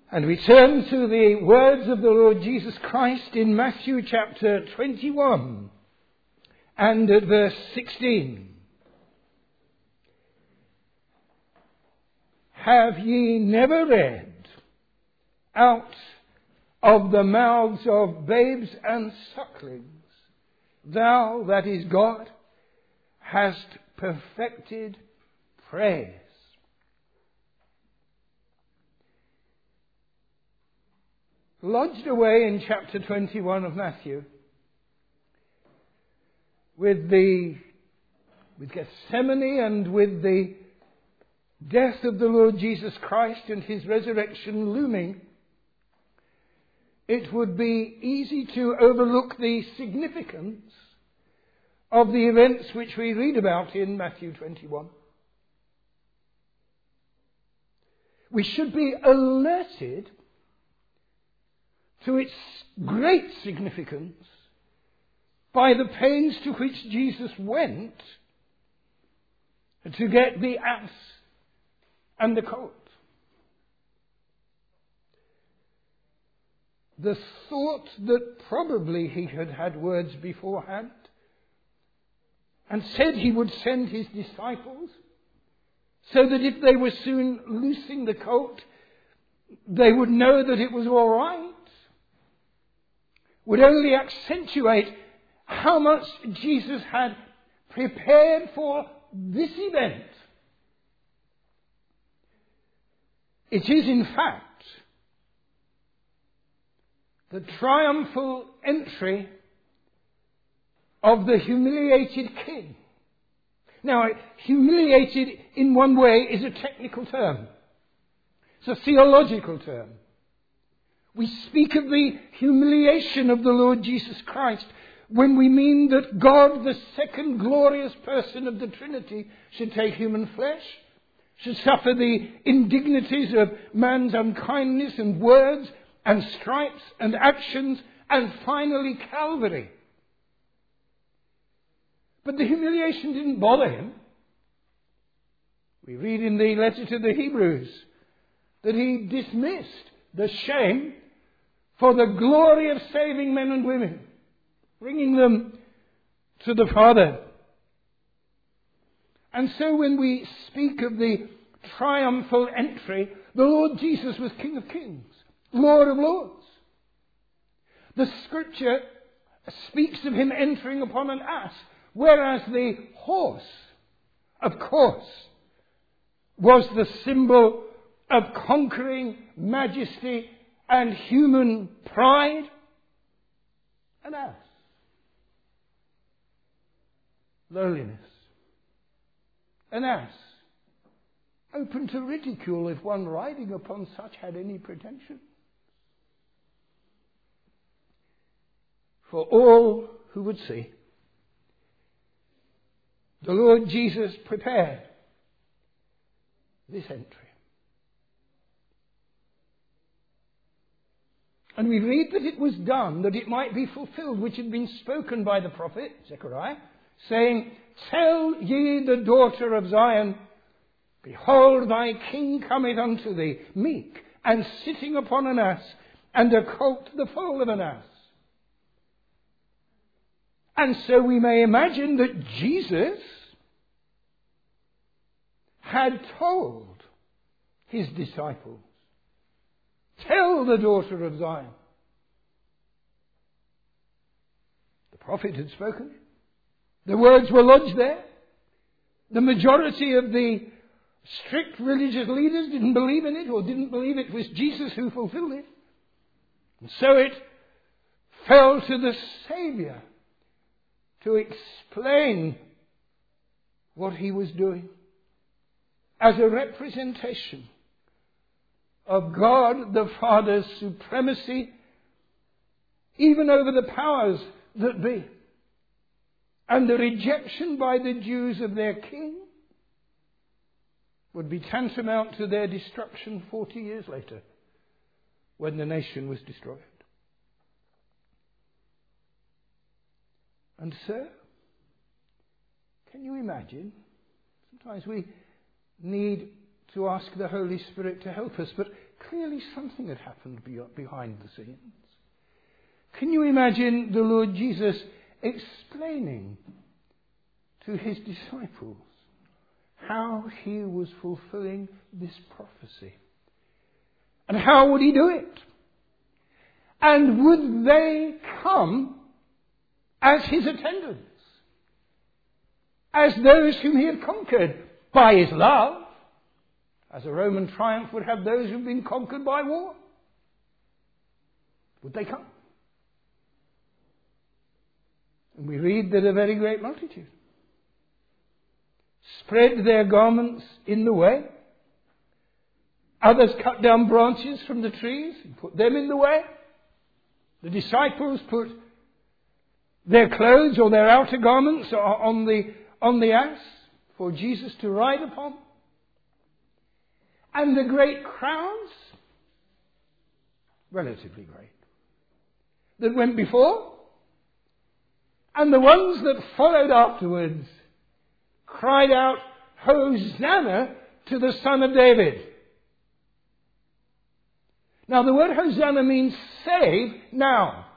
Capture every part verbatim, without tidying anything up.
And we turn to the words of the Lord Jesus Christ in Matthew chapter twenty-one and at verse sixteen. Have ye never read, out of the mouths of babes and sucklings, thou, that is God, hast perfected praise? Lodged away in chapter twenty-one of Matthew, with the with Gethsemane and with the death of the Lord Jesus Christ and his resurrection looming, it would be easy to overlook the significance of the events which we read about in Matthew twenty-one. We should be alerted to its great significance by the pains to which Jesus went to get the ass and the colt. The thought that probably he had had words beforehand and said he would send his disciples so that if they were soon loosing the colt, they would know that it was all right, would only accentuate how much Jesus had prepared for this event. It is, in fact, the triumphal entry of the humiliated king. Now, humiliated in one way is a technical term. It's a theological term. We speak of the humiliation of the Lord Jesus Christ when we mean that God, the second glorious person of the Trinity, should take human flesh, should suffer the indignities of man's unkindness and words and stripes and actions and finally Calvary. But the humiliation didn't bother him. We read in the letter to the Hebrews that he dismissed the shame for the glory of saving men and women, bringing them to the Father. And so when we speak of the triumphal entry, the Lord Jesus was King of Kings, Lord of Lords. The Scripture speaks of him entering upon an ass, whereas the horse, of course, was the symbol of conquering majesty and human pride. An ass. Lowliness. An ass. Open to ridicule if one riding upon such had any pretension. For all who would see, the Lord Jesus prepared this entry. And we read that it was done, that it might be fulfilled, which had been spoken by the prophet, Zechariah, saying, Tell ye the daughter of Zion, Behold, thy king cometh unto thee, meek, and sitting upon an ass, and a colt the foal of an ass. And so we may imagine that Jesus had told his disciples, Tell the daughter of Zion. The prophet had spoken. The words were lodged there. The majority of the strict religious leaders didn't believe in it, or didn't believe it was Jesus who fulfilled it. And so it fell to the Saviour to explain what he was doing as a representation of God the Father's supremacy even over the powers that be, and the rejection by the Jews of their king would be tantamount to their destruction forty years later when the nation was destroyed. And so, can you imagine? Sometimes we need to ask the Holy Spirit to help us, but Clearly something had happened behind the scenes. Can you imagine the Lord Jesus explaining to his disciples how he was fulfilling this prophecy? And how would he do it? And would they come as his attendants? As those whom he had conquered by his love? As a Roman triumph would have those who've been conquered by war? Would they come? And we read that a very great multitude spread their garments in the way. Others cut down branches from the trees and put them in the way. The disciples put their clothes or their outer garments on the, on the ass for Jesus to ride upon. And the great crowds, relatively great, that went before, and the ones that followed afterwards, cried out, Hosanna to the Son of David. Now the word Hosanna means save now.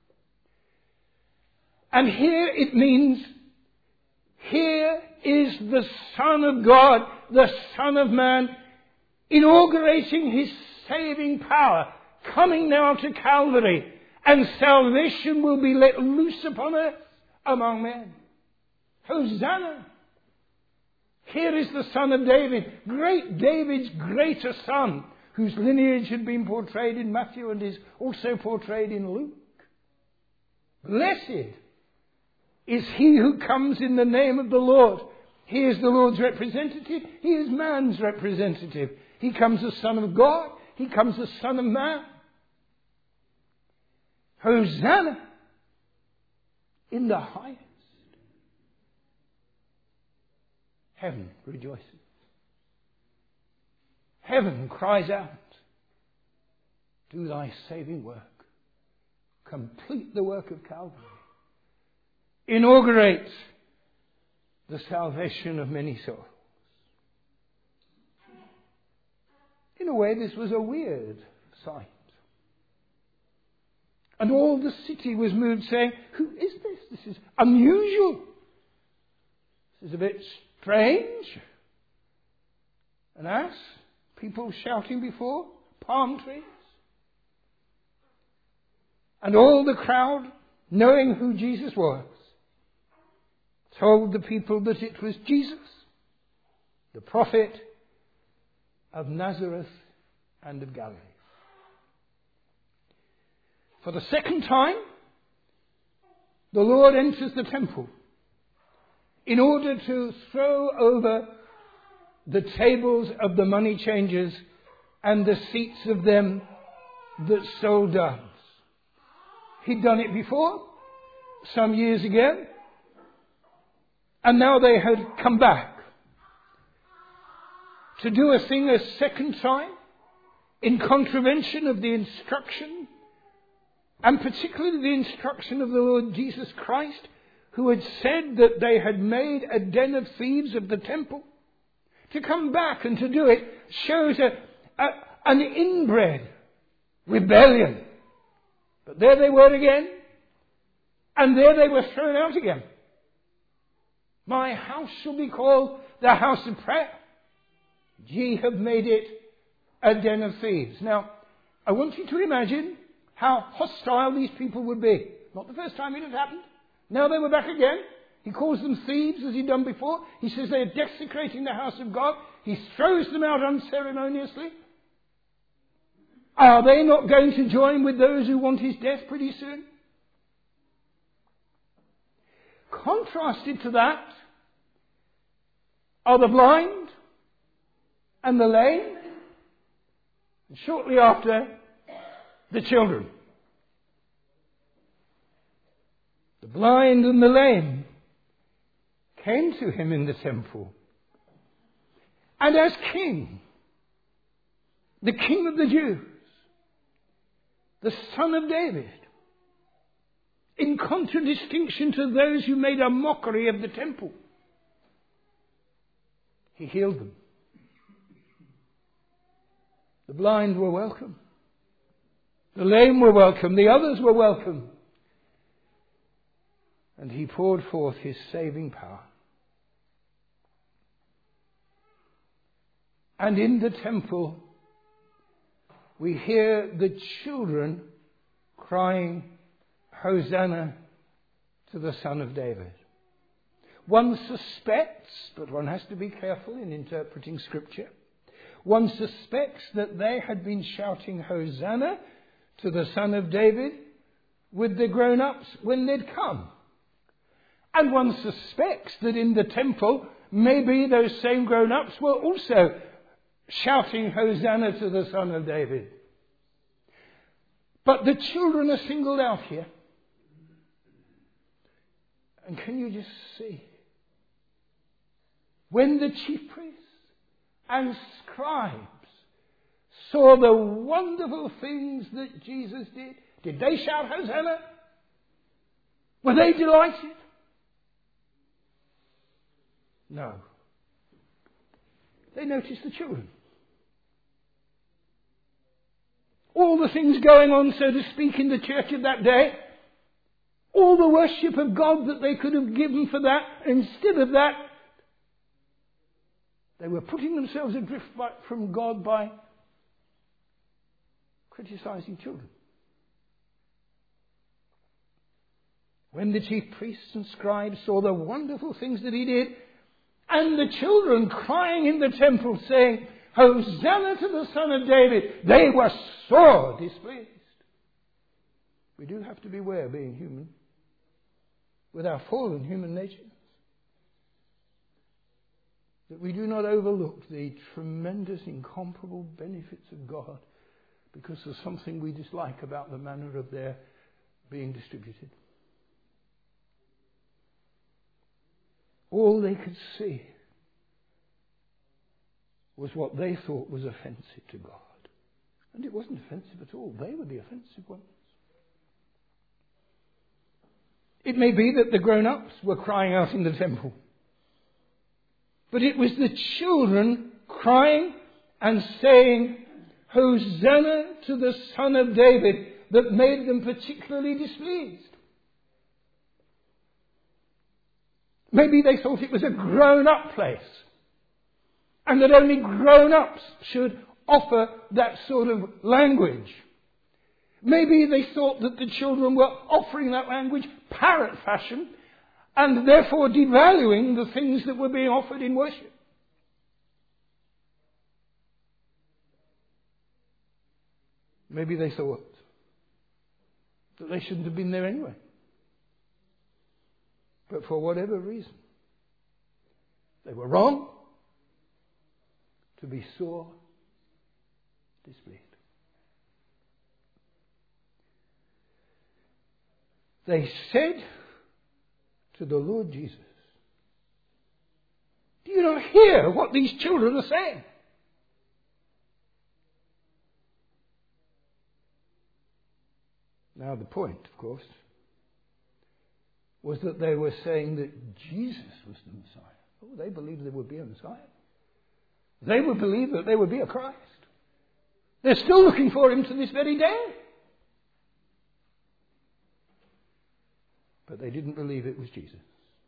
And here it means, here is the Son of God, the Son of Man, inaugurating his saving power, coming now to Calvary, and salvation will be let loose upon earth among men. Hosanna! Here is the Son of David, great David's greater son, whose lineage had been portrayed in Matthew and is also portrayed in Luke. Blessed is he who comes in the name of the Lord. He is the Lord's representative. He is man's representative. He comes as Son of God. He comes as Son of Man. Hosanna in the highest. Heaven rejoices. Heaven cries out, do thy saving work. Complete the work of Calvary. Inaugurate the salvation of many souls. In a way, this was a weird sight. And all the city was moved, saying, who is this? This is unusual. This is a bit strange. An ass, people shouting before, palm trees. And all the crowd, knowing who Jesus was, told the people that it was Jesus, the prophet of Nazareth and of Galilee. For the second time, the Lord enters the temple in order to throw over the tables of the money changers and the seats of them that sold doves. He'd done it before, some years ago, and now they had come back to do a thing a second time in contravention of the instruction, and particularly the instruction of the Lord Jesus Christ, who had said that they had made a den of thieves of the temple. To come back and to do it shows a, a, an inbred rebellion. But there they were again, and there they were thrown out again. My house shall be called the house of prayer. Ye have made it a den of thieves. Now, I want you to imagine how hostile these people would be. Not the first time it had happened. Now they were back again. He calls them thieves as he'd done before. He says they are desecrating the house of God. He throws them out unceremoniously. Are they not going to join with those who want his death pretty soon? Contrasted to that are the blind and the lame, and shortly after, the children. The blind and the lame came to him in the temple. And as king, the King of the Jews, the Son of David, in contradistinction to those who made a mockery of the temple, he healed them. The blind were welcome. The lame were welcome. The others were welcome. And he poured forth his saving power. And in the temple, we hear the children crying, Hosanna to the Son of David. One suspects, but one has to be careful in interpreting Scripture, one suspects that they had been shouting Hosanna to the Son of David with the grown-ups when they'd come. And one suspects that in the temple, maybe those same grown-ups were also shouting Hosanna to the Son of David. But the children are singled out here. And can you just see? When the chief priests and scribes saw the wonderful things that Jesus did, did they shout Hosanna? Were they delighted? No. They noticed the children. All the things going on, so to speak, in the church of that day, all the worship of God that they could have given for that, instead of that, they were putting themselves adrift from God by criticizing children. When the chief priests and scribes saw the wonderful things that he did, and the children crying in the temple saying, Hosanna to the Son of David, they were sore displeased. We do have to beware being human with our fallen human nature, that we do not overlook the tremendous, incomparable benefits of God because there's something we dislike about the manner of their being distributed. All they could see was what they thought was offensive to God. And it wasn't offensive at all. They were the offensive ones. It may be that the grown-ups were crying out in the temple, but it was the children crying and saying, Hosanna to the Son of David, that made them particularly displeased. Maybe they thought it was a grown-up place, and that only grown-ups should offer that sort of language. Maybe they thought that the children were offering that language parrot fashion, and therefore devaluing the things that were being offered in worship. Maybe they thought that they shouldn't have been there anyway. But for whatever reason, they were wrong to be sore displeased. They said to the Lord Jesus, do you not hear what these children are saying? Now the point, of course, was that they were saying that Jesus was the Messiah. Oh, they believed there would be a Messiah. They would believe that there would be a Christ. They're still looking for him to this very day. But they didn't believe it was Jesus.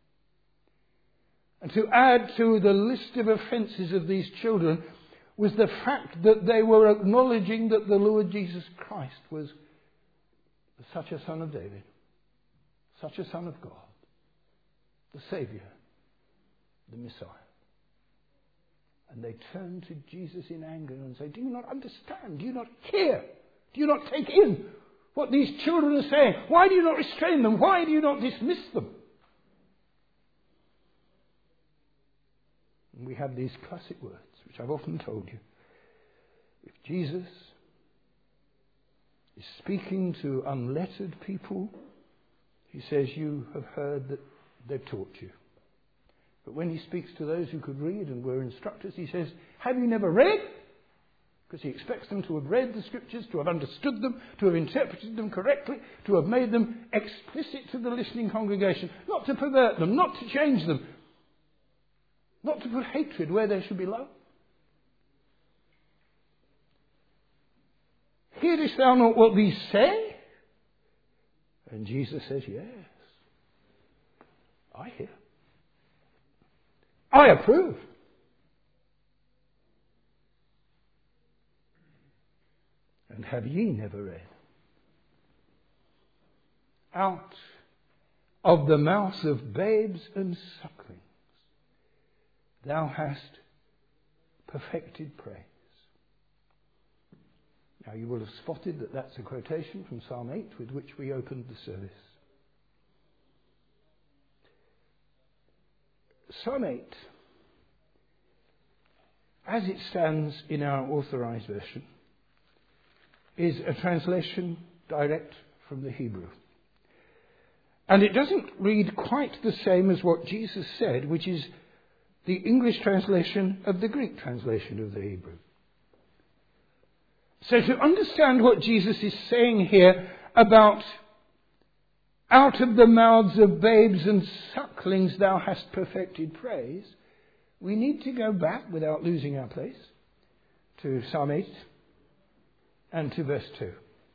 And to add to the list of offences of these children was the fact that they were acknowledging that the Lord Jesus Christ was such a Son of David, such a Son of God, the Saviour, the Messiah. And they turn to Jesus in anger and say, do you not understand? Do you not hear? Do you not take in what these children are saying? Why do you not restrain them? Why do you not dismiss them? And we have these classic words, which I've often told you. If Jesus is speaking to unlettered people, he says, you have heard that they've taught you. But when he speaks to those who could read and were instructors, he says, have you never read? Because he expects them to have read the scriptures, to have understood them, to have interpreted them correctly, to have made them explicit to the listening congregation, not to pervert them, not to change them, not to put hatred where there should be love. hearest thou not what these say? And Jesus says, yes, I hear. I approve. And have ye never read? Out of the mouths of babes and sucklings thou hast perfected praise. Now you will have spotted that that's a quotation from Psalm eight with which we opened the service. Psalm eight, as it stands in our authorized version, is a translation direct from the Hebrew. And it doesn't read quite the same as what Jesus said, which is the English translation of the Greek translation of the Hebrew. So to understand what Jesus is saying here about out of the mouths of babes and sucklings thou hast perfected praise, we need to go back, without losing our place, to Psalm eight and to verse two.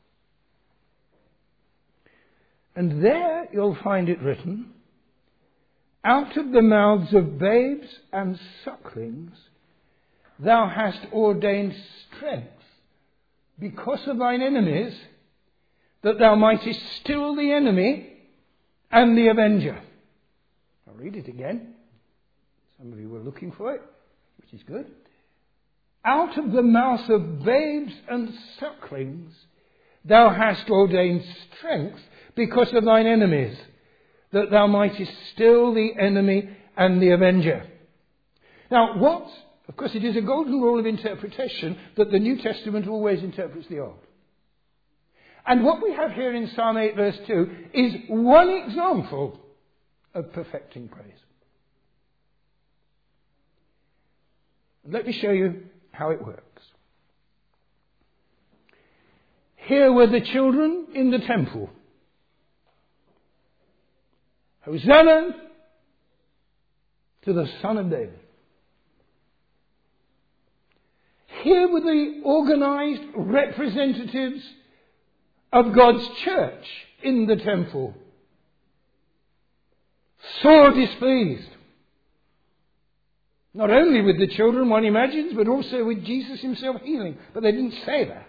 And there you'll find it written, out of the mouths of babes and sucklings thou hast ordained strength because of thine enemies, that thou mightest still the enemy and the avenger. I'll read it again. Some of you were looking for it, which is good. Out of the mouth of babes and sucklings thou hast ordained strength because of thine enemies, that thou mightest still the enemy and the avenger. Now, what? Of course, it is a golden rule of interpretation that the New Testament always interprets the Old. And what we have here in Psalm eight verse two is one example of perfecting praise. Let me show you how it works. Here were the children in the temple. Hosanna to the Son of David. Here were the organized representatives of God's church in the temple, sore displeased. Not only with the children, one imagines, but also with Jesus himself healing. But they didn't say that.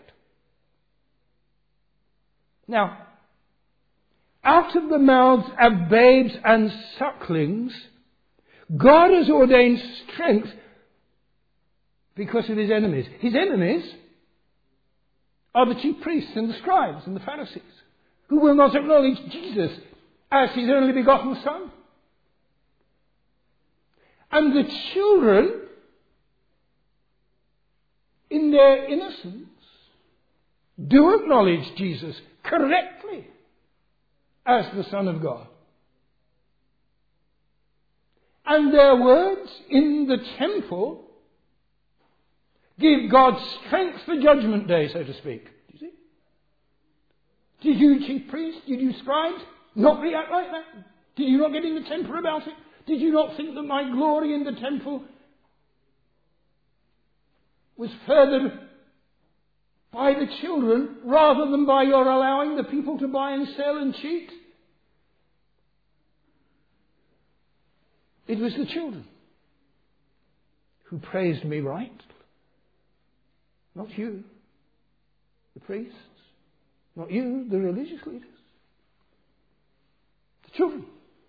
Now, out of the mouths of babes and sucklings, God has ordained strength because of his enemies. His enemies are the chief priests and the scribes and the Pharisees, who will not acknowledge Jesus as his only begotten Son. And the children, in their innocence, do acknowledge Jesus correctly as the Son of God. And their words in the temple give God strength for judgment day, so to speak. Do you see? Did you, chief priests, did you scribes, not react like that? Did you not get in the temper about it? Did you not think that my glory in the temple was furthered by the children rather than by your allowing the people to buy and sell and cheat? It was the children who praised me right. Not you, the priests. Not you, the religious leaders. The children.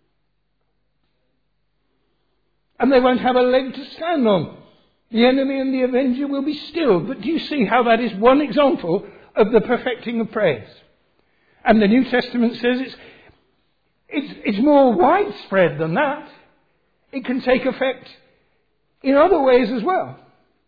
And they won't have a leg to stand on. The enemy and the avenger will be stilled. But do you see how that is one example of the perfecting of praise? And the New Testament says it's, it's, it's more widespread than that. It can take effect in other ways as well.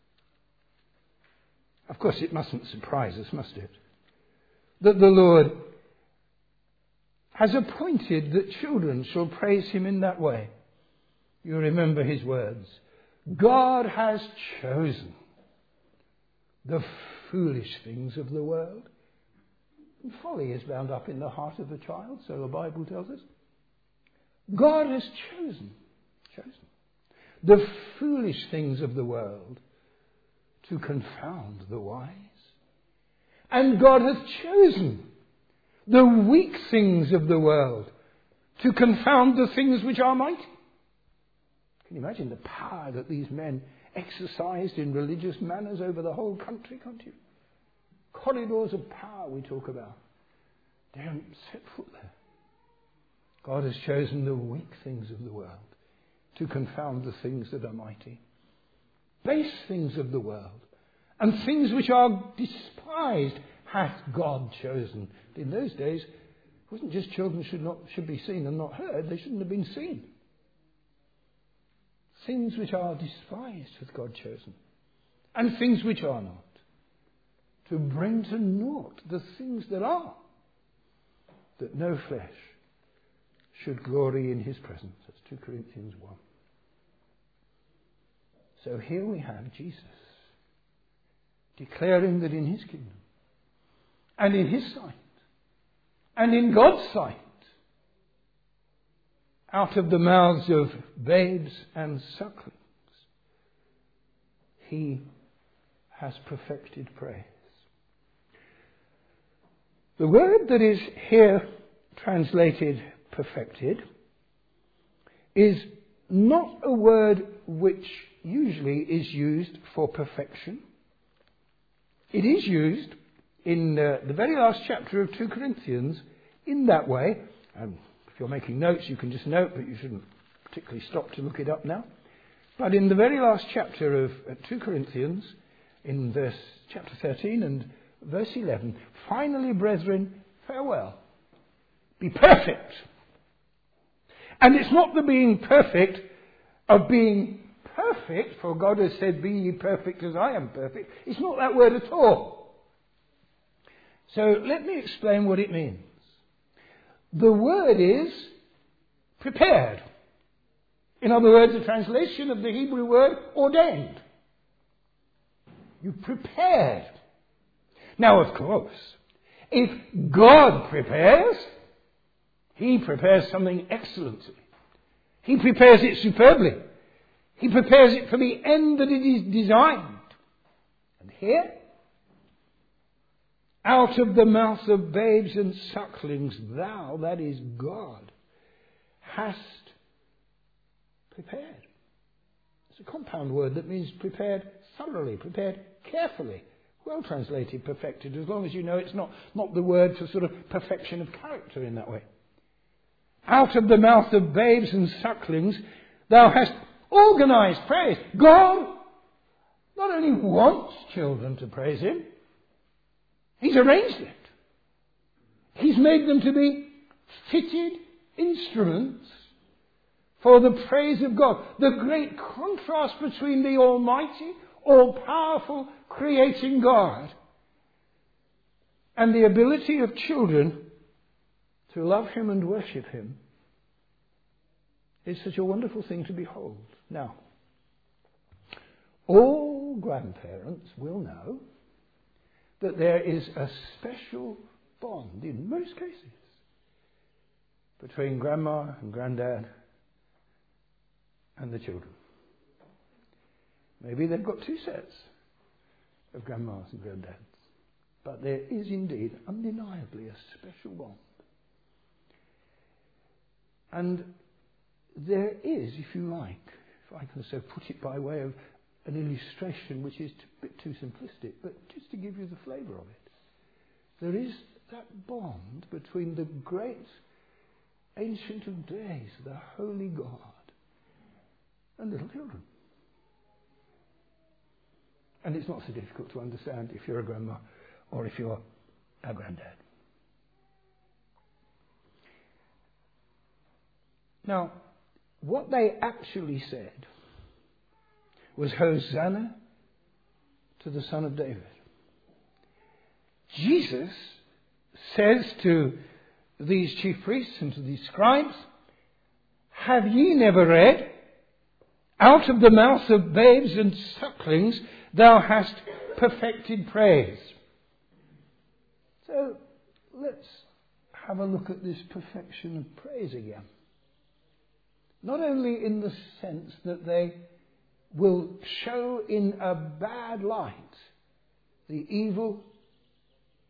Of course, it mustn't surprise us, must it? That the Lord has appointed that children shall praise him in that way. You remember his words. God has chosen the foolish things of the world. And folly is bound up in the heart of the child, so the Bible tells us. God has chosen, chosen the foolish things of the world to confound the wise. And God hath chosen the weak things of the world to confound the things which are mighty. Can you imagine the power that these men exercised in religious manners over the whole country, can't you? Corridors of power we talk about. They don't set foot there. God has chosen the weak things of the world to confound the things that are mighty. Base things of the world and things which are despised hath God chosen. In those days, it wasn't just children should not should be seen and not heard. They shouldn't have been seen. Things which are despised hath God chosen, and things which are not, to bring to naught the things that are, that no flesh should glory in his presence. That's two Corinthians one. So here we have Jesus declaring that in his kingdom and in his sight and in God's sight, out of the mouths of babes and sucklings, he has perfected praise. The word that is here translated perfected is not a word which usually is used for perfection. It is used in uh, the very last chapter of two Corinthians in that way. Um, if you're making notes, you can just note, but you shouldn't particularly stop to look it up now. But in the very last chapter of uh, two Corinthians, in verse chapter thirteen and verse eleven, finally, brethren, farewell. Be perfect. And it's not the being perfect of being perfect, for God has said, be ye perfect as I am perfect. It's not that word at all. So let me explain what it means. The word is prepared. In other words, a translation of the Hebrew word ordained. You prepared. Now, of course, if God prepares, he prepares something excellently. He prepares it superbly. He prepares it for the end that it is designed. And here, out of the mouth of babes and sucklings, thou, that is God, hast prepared. It's a compound word that means prepared thoroughly, prepared carefully. Well translated, perfected, as long as you know it's not, not the word for sort of perfection of character in that way. Out of the mouth of babes and sucklings, thou hast organized praise. God not only wants children to praise him, he's arranged it. He's made them to be fitted instruments for the praise of God. The great contrast between the almighty, all-powerful, creating God and the ability of children to love him and worship him is such a wonderful thing to behold. Now, all grandparents will know that there is a special bond, in most cases, between grandma and granddad and the children. Maybe they've got two sets of grandmas and granddads, but there is indeed, undeniably, a special bond. And there is, if you like, if I can so put it by way of an illustration which is a bit too simplistic, but just to give you the flavour of it, there is that bond between the great Ancient of Days, the Holy God, and little children. And it's not so difficult to understand if you're a grandma or if you're a granddad. Now, what they actually said was Hosanna to the Son of David. Jesus says to these chief priests and to these scribes, have ye never read, out of the mouth of babes and sucklings thou hast perfected praise. So let's have a look at this perfection of praise again. Not only in the sense that they will show in a bad light the evil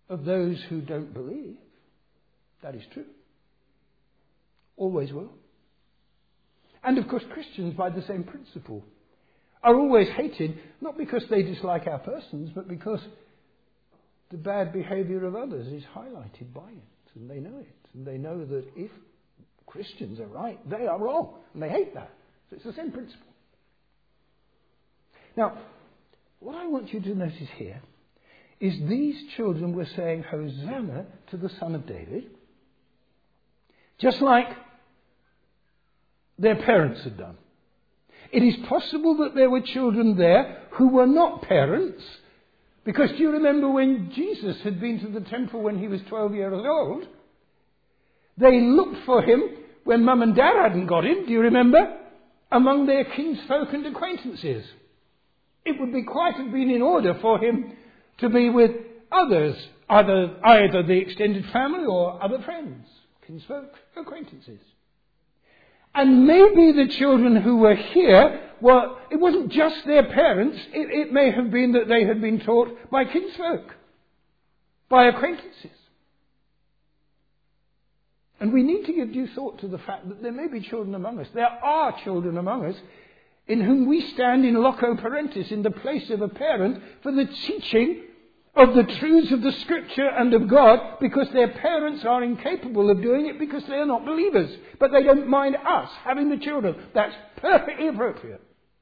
of those who don't believe. That is true. Always will. And of course Christians, by the same principle, are always hated, not because they dislike our persons, but because the bad behaviour of others is highlighted by it, and they know it. And they know that if Christians are right, they are wrong, and they hate that. So it's the same principle. Now, what I want you to notice here is these children were saying Hosanna to the Son of David, just like their parents had done. It is possible that there were children there who were not parents, because do you remember when Jesus had been to the temple when he was twelve years old? They looked for him when mum and dad hadn't got him, do you remember? Among their kinsfolk and acquaintances. It would be quite have been in order for him to be with others, either, either the extended family or other friends, kinsfolk, acquaintances. And maybe the children who were here, well, it wasn't just their parents. It, it may have been that they had been taught by kinsfolk, by acquaintances. And we need to give due thought to the fact that there may be children among us. There are children among us in whom we stand in loco parentis, in the place of a parent, for the teaching of the truths of the Scripture and of God, because their parents are incapable of doing it because they are not believers. But they don't mind us having the children. That's perfectly appropriate.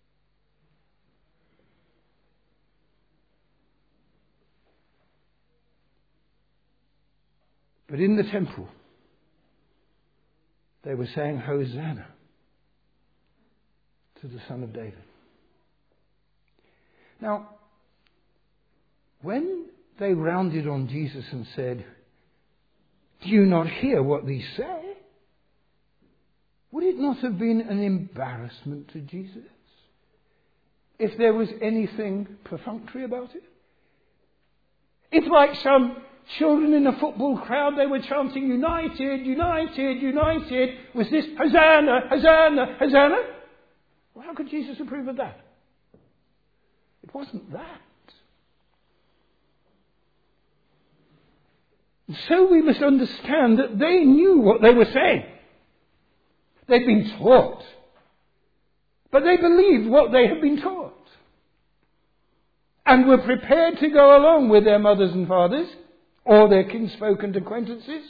But in the temple, they were saying Hosanna to the Son of David. Now, when they rounded on Jesus and said, "Do you not hear what these say?" would it not have been an embarrassment to Jesus if there was anything perfunctory about it? It's like some children in a football crowd, they were chanting, "United, United, United." Was this Hosanna, Hosanna, Hosanna? Well, how could Jesus approve of that? It wasn't that. And so we must understand that they knew what they were saying. They'd been taught. But they believed what they had been taught. And were prepared to go along with their mothers and fathers, or their kinsfolk and acquaintances.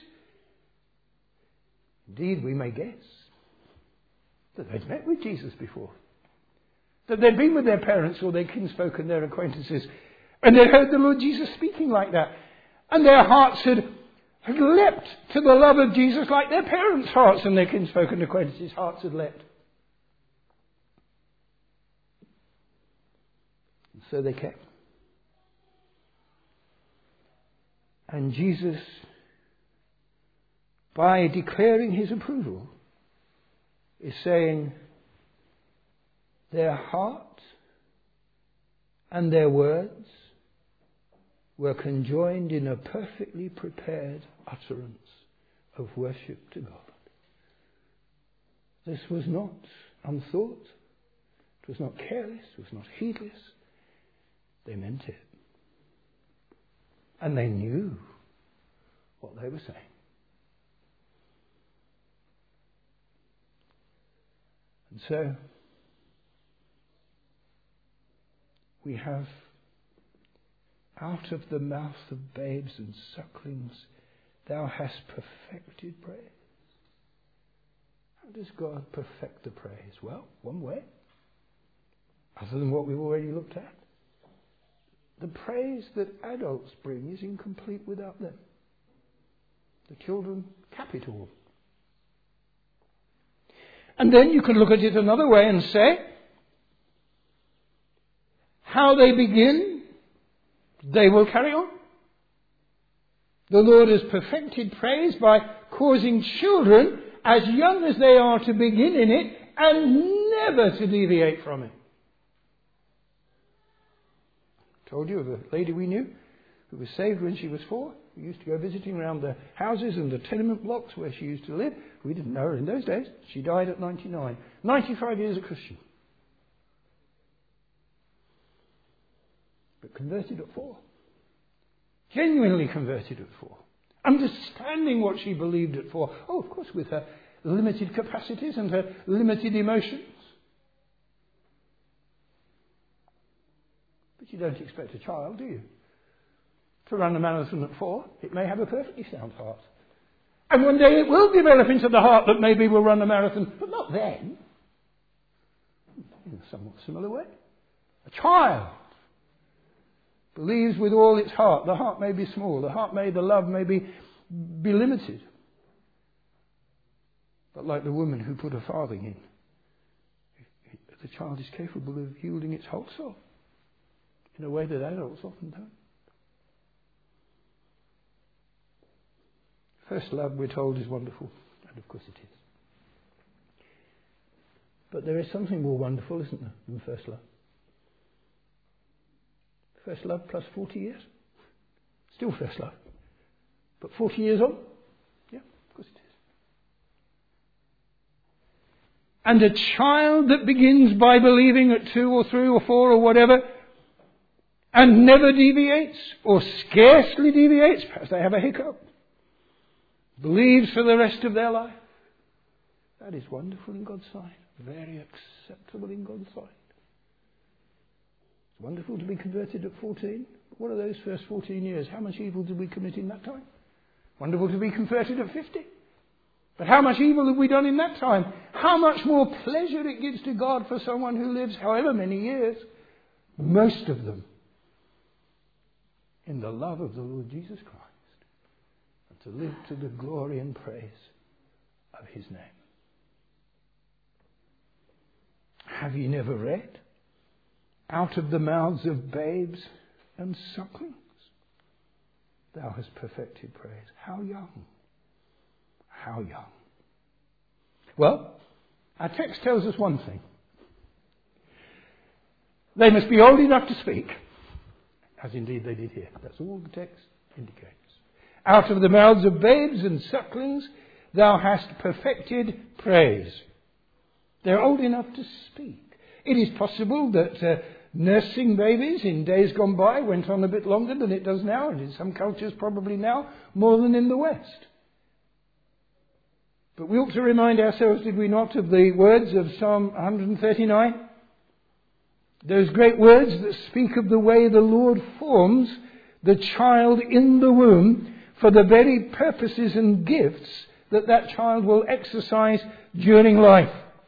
Indeed, we may guess that they'd met with Jesus before. That they'd been with their parents or their kinsfolk and their acquaintances. And they'd heard the Lord Jesus speaking like that. And their hearts had, had leapt to the love of Jesus like their parents' hearts and their kinsfolk and acquaintances' hearts had leapt. And so they came. And Jesus, by declaring his approval, is saying their heart and their words were conjoined in a perfectly prepared utterance of worship to God. This was not unthought. It was not careless. It was not heedless. They meant it. And they knew what they were saying. And so, we have, out of the mouth of babes and sucklings, thou hast perfected praise. How does God perfect the praise? Well, one way, other than what we've already looked at. The praise that adults bring is incomplete without them. The children cap it all. And then you can look at it another way and say, how they begin, they will carry on. The Lord has perfected praise by causing children, as young as they are, to begin in it and never to deviate from it. Told you of a lady we knew who was saved when she was four. We used to go visiting around the houses and the tenement blocks where she used to live. We didn't know her in those days. She died at ninety-nine. ninety-five years a Christian. But converted at four. Genuinely converted at four. Understanding what she believed at four. Oh, of course, with her limited capacities and her limited emotions. But you don't expect a child, do you, to run a marathon at four? It may have a perfectly sound heart. And one day it will develop into the heart that maybe will run a marathon, but not then. In a somewhat similar way. A child believes with all its heart. The heart may be small. The heart may, the love may be, be limited. But like the woman who put a farthing in, the child is capable of yielding its whole soul in a way that adults often don't. First love, we're told, is wonderful. And of course it is. But there is something more wonderful, isn't there, than first love? First love plus forty years? Still first love. But forty years on? Yeah, of course it is. And a child that begins by believing at two or three or four or whatever, and never deviates, or scarcely deviates, perhaps they have a hiccup, believes for the rest of their life. That is wonderful in God's sight. Very acceptable in God's sight. It's wonderful to be converted at fourteen. But what are those first fourteen years? How much evil did we commit in that time? Wonderful to be converted at fifty. But how much evil have we done in that time? How much more pleasure it gives to God for someone who lives however many years, most of them in the love of the Lord Jesus Christ, and to live to the glory and praise of his name. Have ye never read? Out of the mouths of babes and sucklings thou hast perfected praise. How young? How young? Well, our text tells us one thing. They must be old enough to speak, as indeed they did here. That's all the text indicates. Out of the mouths of babes and sucklings thou hast perfected praise. They're old enough to speak. It is possible that uh, nursing babies in days gone by went on a bit longer than it does now, and in some cultures probably now more than in the West. But we ought to remind ourselves, did we not, of the words of Psalm one thirty-nine? Those great words that speak of the way the Lord forms the child in the womb for the very purposes and gifts that that child will exercise during life.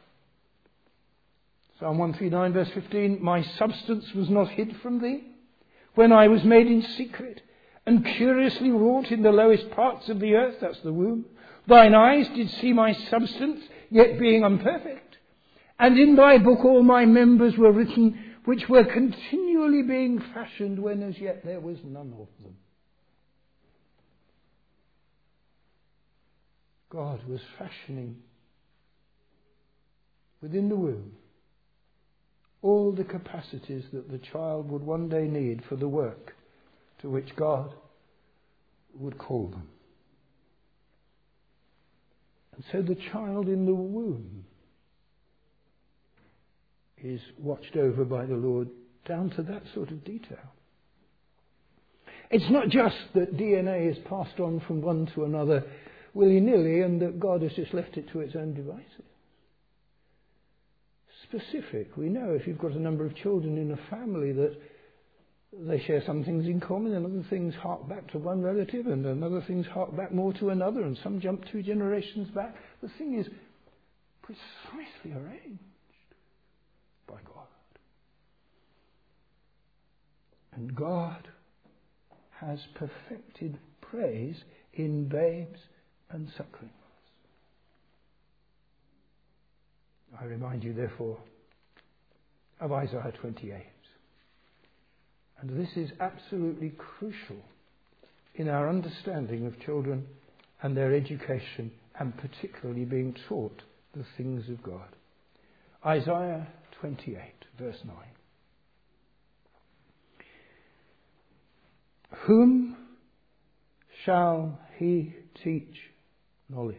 Psalm one thirty-nine verse fifteen, my substance was not hid from thee when I was made in secret and curiously wrought in the lowest parts of the earth, that's the womb. Thine eyes did see my substance, yet being imperfect. And in thy book all my members were written, which were continually being fashioned when as yet there was none of them. God was fashioning within the womb all the capacities that the child would one day need for the work to which God would call them. And so the child in the womb is watched over by the Lord down to that sort of detail. It's not just that D N A is passed on from one to another willy-nilly and that God has just left it to its own devices. Specific. We know if you've got a number of children in a family that they share some things in common and other things hark back to one relative and other things hark back more to another and some jump two generations back. The thing is precisely arranged by God. And God has perfected praise in babes and sucklings. I remind you, therefore, of Isaiah twenty-eight. And this is absolutely crucial in our understanding of children and their education, and particularly being taught the things of God. Isaiah twenty-eight, verse nine. Whom shall he teach knowledge?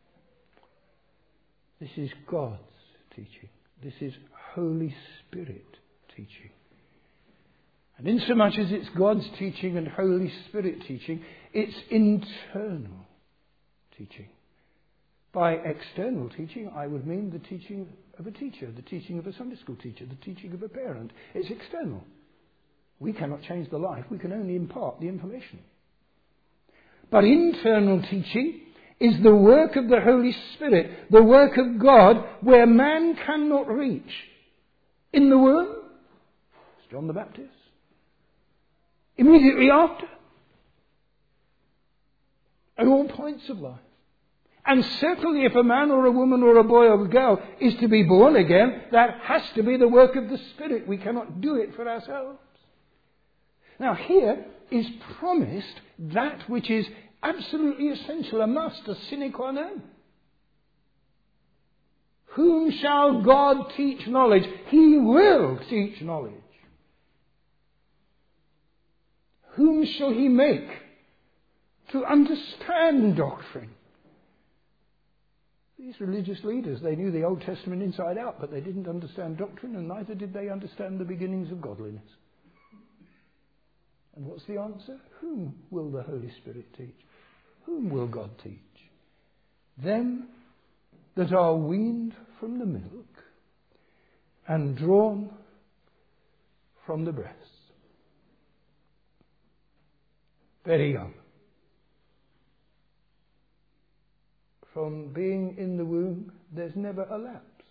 This is God's teaching. This is Holy Spirit teaching. And insomuch as it's God's teaching and Holy Spirit teaching, it's internal teaching. By external teaching, I would mean the teaching of a teacher, the teaching of a Sunday school teacher, the teaching of a parent. It's external. We cannot change the life. We can only impart the information. But internal teaching is the work of the Holy Spirit, the work of God, where man cannot reach. In the womb, it's John the Baptist. Immediately after. At all points of life. And certainly if a man or a woman or a boy or a girl is to be born again, that has to be the work of the Spirit. We cannot do it for ourselves. Now here is promised that which is absolutely essential, a must, a sine qua non. Whom shall God teach knowledge? He will teach knowledge. Whom shall he make to understand doctrine? These religious leaders, they knew the Old Testament inside out, but they didn't understand doctrine, and neither did they understand the beginnings of godliness. And what's the answer? Whom will the Holy Spirit teach? Whom will God teach? Them that are weaned from the milk and drawn from the breast. Very young. From being in the womb, there's never a lapse.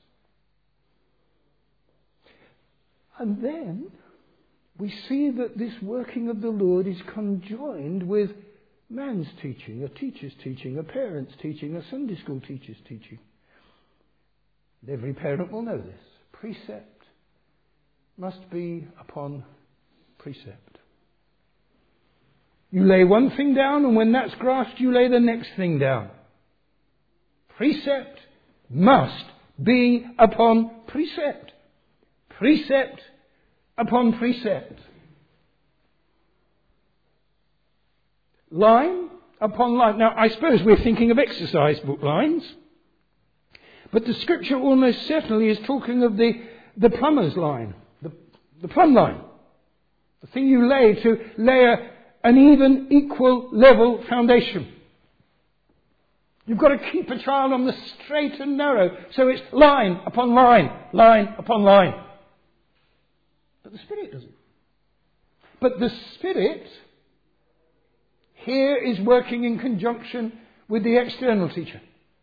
And then we see that this working of the Lord is conjoined with man's teaching, a teacher's teaching, a parent's teaching, a Sunday school teacher's teaching. And every parent will know this. Precept must be upon precept. You lay one thing down, and when that's grasped, you lay the next thing down. Precept must be upon precept. Precept upon precept. Line upon line. Now, I suppose we're thinking of exercise book lines. But the scripture almost certainly is talking of the, the plumber's line. The, the plumb line. The thing you lay to lay a, an even, equal, level foundation. You've got to keep a child on the straight and narrow. So it's line upon line, line upon line. But the Spirit doesn't. But the Spirit here is working in conjunction with the external teacher.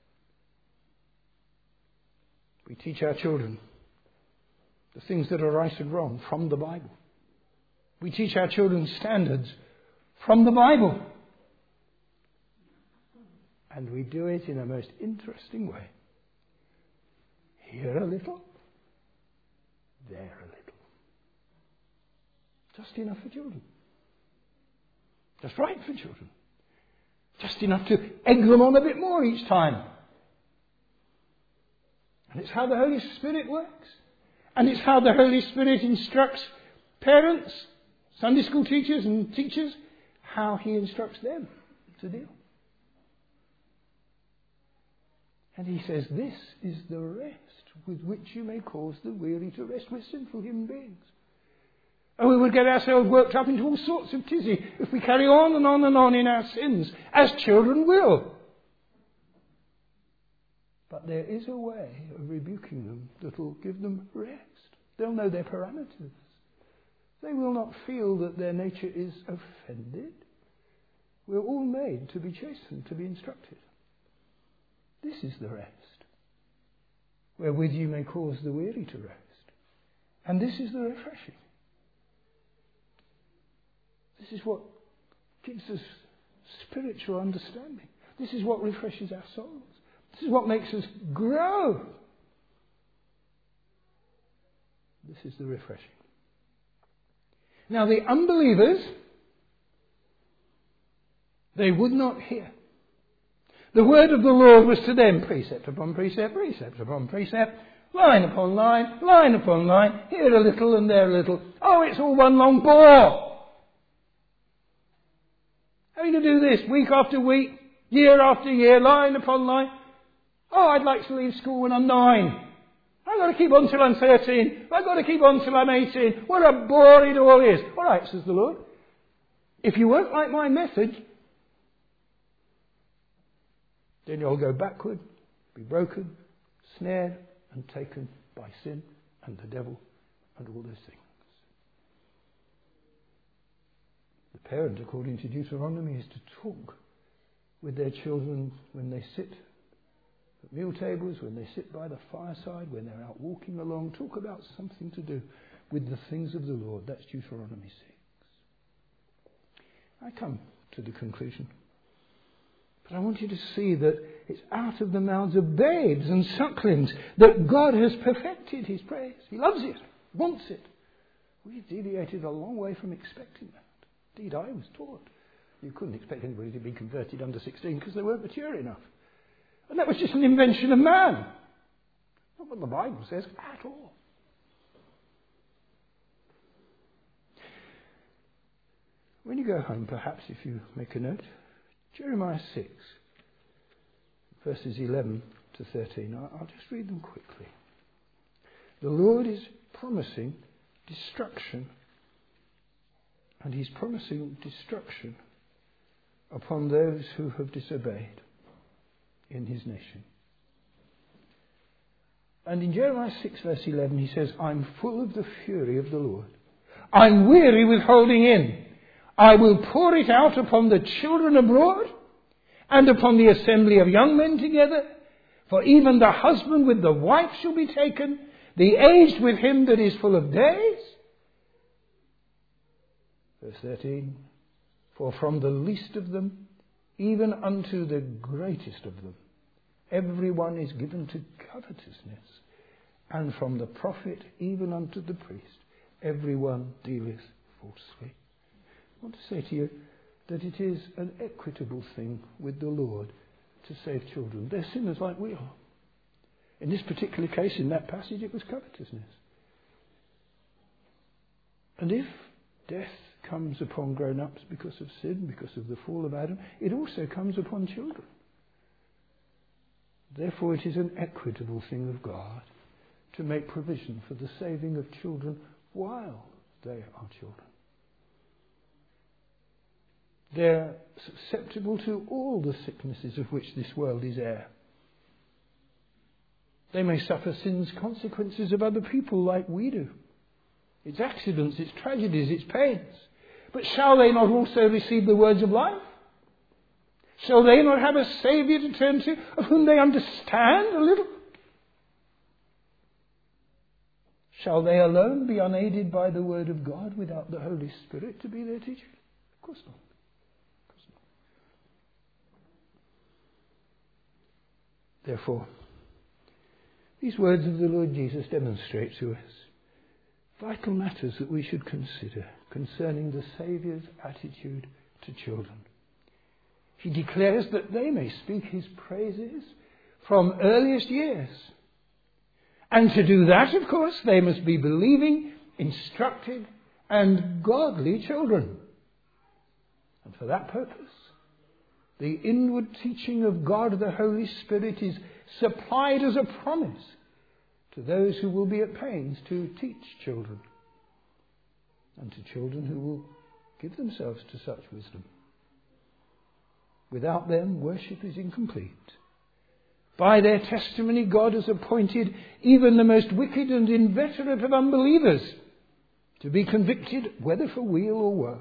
We teach our children the things that are right and wrong from the Bible. We teach our children standards from the Bible. And we do it in a most interesting way. Here a little, there a little. Just enough for children. Just right for children. Just enough to egg them on a bit more each time. And it's how the Holy Spirit works. And it's how the Holy Spirit instructs parents, Sunday school teachers and teachers, how he instructs them to deal. And he says, this is the rest with which you may cause the weary to rest. We're sinful human beings. And we would get ourselves worked up into all sorts of tizzy if we carry on and on and on in our sins, as children will. But there is a way of rebuking them that will give them rest. They'll know their parameters. They will not feel that their nature is offended. We're all made to be chastened, to be instructed. This is the rest, wherewith you may cause the weary to rest. And this is the refreshing. This is what gives us spiritual understanding. This is what refreshes our souls. This is what makes us grow. This is the refreshing. Now the unbelievers, they would not hear. The word of the Lord was to them precept upon precept, precept upon precept, line upon line, line upon line, here a little and there a little. Oh, it's all one long bore. Having to do this week after week, year after year, line upon line. Oh, I'd like to leave school when I'm nine. I've got to keep on till I'm thirteen. I've got to keep on till I'm eighteen. What a bore it all is. All right, says the Lord. If you won't like my message, then you'll go backward, be broken, snared, and taken by sin and the devil and all those things. The parent, according to Deuteronomy, is to talk with their children when they sit at meal tables, when they sit by the fireside, when they're out walking along. Talk about something to do with the things of the Lord. That's Deuteronomy six. I come to the conclusion. But I want you to see that it's out of the mouths of babes and sucklings that God has perfected his praise. He loves it, wants it. We've deviated a long way from expecting that. Indeed, I was taught you couldn't expect anybody to be converted under sixteen because they weren't mature enough. And that was just an invention of man. Not what the Bible says at all. When you go home, perhaps, if you make a note, Jeremiah six, verses eleven to thirteen. I'll just read them quickly. The Lord is promising destruction, and he's promising destruction upon those who have disobeyed in his nation. And in Jeremiah six, verse eleven, he says, I'm full of the fury of the Lord. I'm weary with holding in. I will pour it out upon the children abroad and upon the assembly of young men together. For even the husband with the wife shall be taken, the aged with him that is full of days. Verse thirteen. For from the least of them, even unto the greatest of them, every one is given to covetousness. And from the prophet, even unto the priest, every one dealeth falsely. I want to say to you that it is an equitable thing with the Lord to save children. They're sinners like we are. In this particular case, in that passage, it was covetousness. And if death comes upon grown-ups because of sin, because of the fall of Adam, it also comes upon children. Therefore, it is an equitable thing of God to make provision for the saving of children while they are children. They're susceptible to all the sicknesses of which this world is heir. They may suffer sin's consequences of other people like we do. Its accidents, its tragedies, its pains. But shall they not also receive the words of life? Shall they not have a Saviour to turn to, of whom they understand a little? Shall they alone be unaided by the Word of God without the Holy Spirit to be their teacher? Of course not. Of course not. Therefore, these words of the Lord Jesus demonstrate to us vital matters that we should consider concerning the Saviour's attitude to children. He declares that they may speak his praises from earliest years. And to do that, of course, they must be believing, instructed, and godly children. And for that purpose, the inward teaching of God the Holy Spirit is supplied as a promise to those who will be at pains to teach children, and to children who will give themselves to such wisdom. Without them, worship is incomplete. By their testimony, God has appointed even the most wicked and inveterate of unbelievers to be convicted, whether for weal or woe.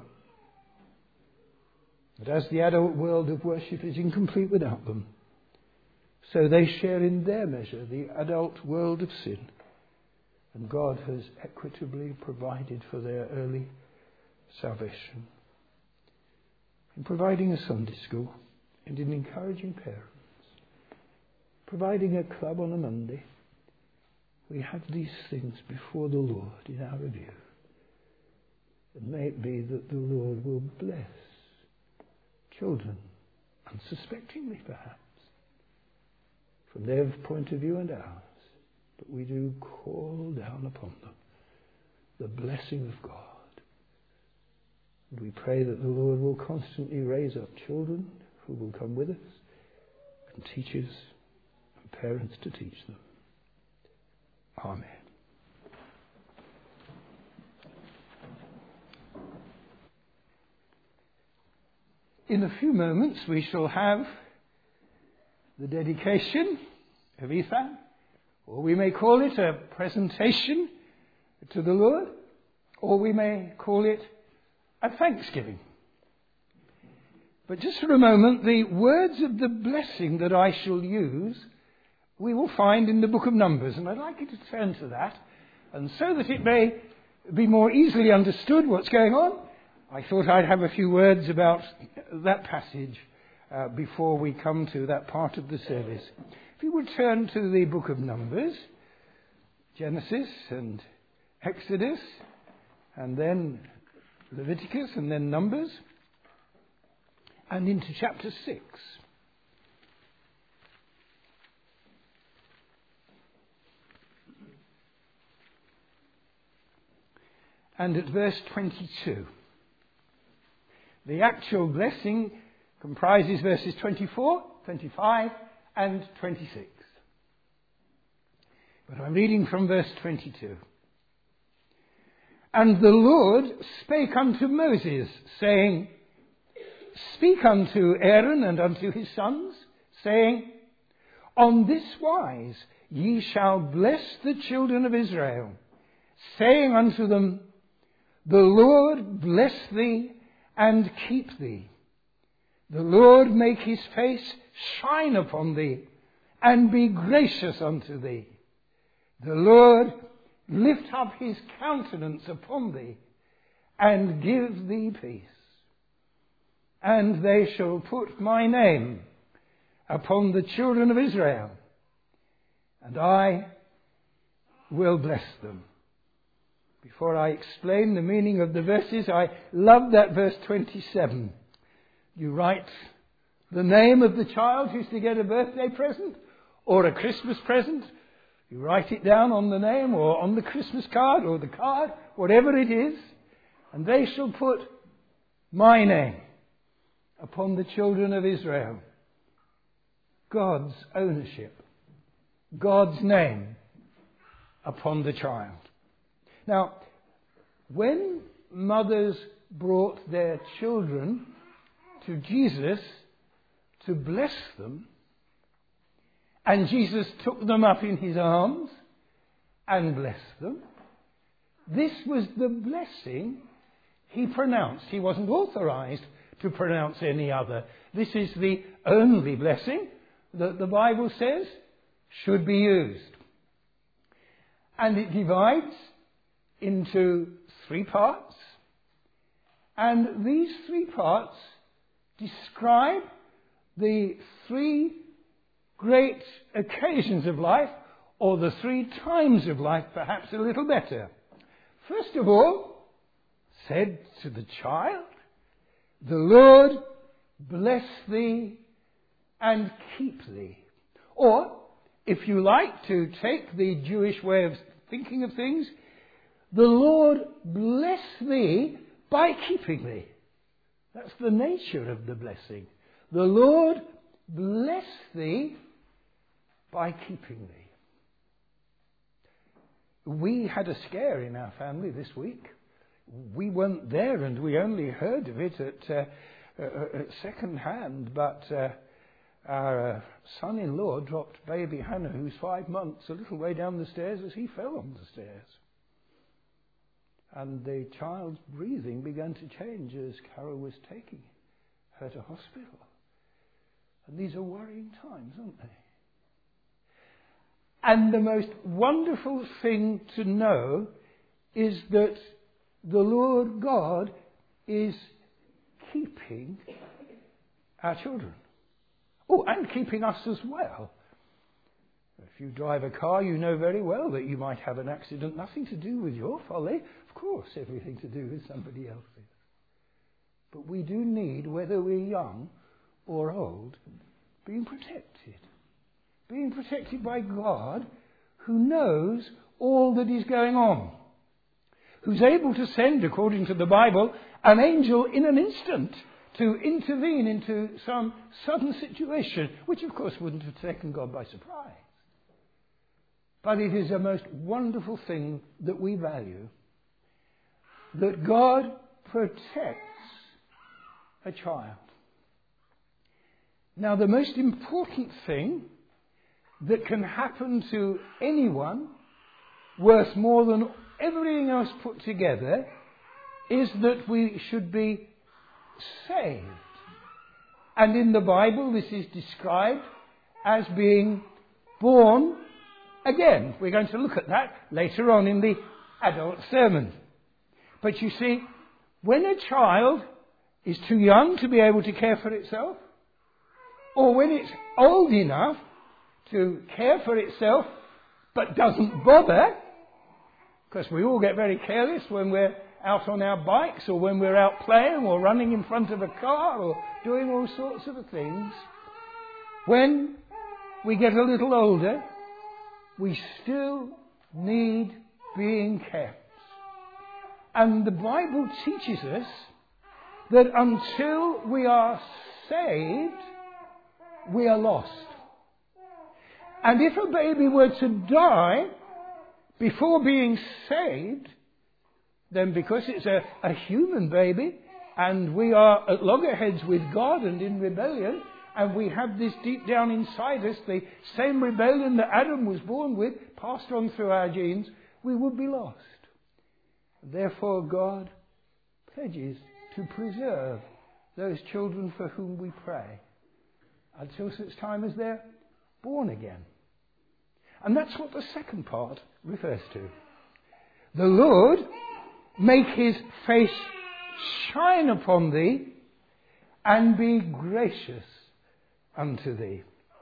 But as the adult world of worship is incomplete without them, so they share in their measure the adult world of sin. And God has equitably provided for their early salvation. In providing a Sunday school and in encouraging parents, providing a club on a Monday, we have these things before the Lord in our review. And may it be that the Lord will bless children, unsuspectingly perhaps, from their point of view and ours, but we do call down upon them the blessing of God. And we pray that the Lord will constantly raise up children who will come with us, and teachers and parents to teach them. Amen. In a few moments we shall have the dedication of Ethan, or we may call it a presentation to the Lord, or we may call it a thanksgiving. But just for a moment, the words of the blessing that I shall use, we will find in the book of Numbers, and I'd like you to turn to that, and so that it may be more easily understood what's going on, I thought I'd have a few words about that passage uh, before we come to that part of the service. If you would turn to the book of Numbers, Genesis and Exodus, and then Leviticus, and then Numbers, and into chapter six. And at verse twenty-two. The actual blessing comprises verses twenty-four, twenty-five, and twenty-six. But I'm reading from verse twenty-two. And the Lord spake unto Moses, saying, Speak unto Aaron and unto his sons, saying, On this wise ye shall bless the children of Israel, saying unto them, The Lord bless thee and keep thee. The Lord make his face shine upon thee, and be gracious unto thee. The Lord lift up his countenance upon thee, and give thee peace. And they shall put my name upon the children of Israel, and I will bless them. Before I explain the meaning of the verses, I love that verse twenty-seven. You write the name of the child who's to get a birthday present or a Christmas present. You write it down on the name or on the Christmas card or the card, whatever it is, and they shall put my name upon the children of Israel. God's ownership, God's name upon the child. Now, when mothers brought their children to Jesus to bless them, and Jesus took them up in his arms and blessed them, this was the blessing he pronounced. He wasn't authorized to pronounce any other. This is the only blessing that the Bible says should be used. And it divides into three parts. And these three parts describe the three great occasions of life, or the three times of life, perhaps a little better. First of all, said to the child, The Lord bless thee and keep thee. Or, if you like to take the Jewish way of thinking of things, the Lord bless thee by keeping thee. That's the nature of the blessing. The Lord bless thee by keeping thee. We had a scare in our family this week. We weren't there and we only heard of it at, uh, uh, at second hand, but uh, our uh, son-in-law dropped baby Hannah, who's five months, a little way down the stairs as he fell on the stairs. And the child's breathing began to change as Carol was taking her to hospital. And these are worrying times, aren't they? And the most wonderful thing to know is that the Lord God is keeping our children. Oh, and keeping us as well. If you drive a car, you know very well that you might have an accident. Nothing to do with your folly. Of course, everything to do with somebody else's. But we do need, whether we're young or old, being protected. Being protected by God, who knows all that is going on. Who's able to send, according to the Bible, an angel in an instant to intervene into some sudden situation, which of course wouldn't have taken God by surprise. But it is a most wonderful thing that we value, that God protects a child. Now, the most important thing that can happen to anyone, worth more than everything else put together, is that we should be saved. And in the Bible, this is described as being born again. We're going to look at that later on in the adult sermon. But you see, when a child is too young to be able to care for itself, or when it's old enough to care for itself but doesn't bother, because we all get very careless when we're out on our bikes or when we're out playing or running in front of a car or doing all sorts of things, when we get a little older, we still need being kept. And the Bible teaches us that until we are saved, we are lost. And if a baby were to die before being saved, then because it's a, a human baby, and we are at loggerheads with God and in rebellion, and we have this deep down inside us, the same rebellion that Adam was born with, passed on through our genes, we would be lost. Therefore, God pledges to preserve those children for whom we pray until such time as they're born again. And that's what the second part refers to. The Lord make his face shine upon thee and be gracious unto thee.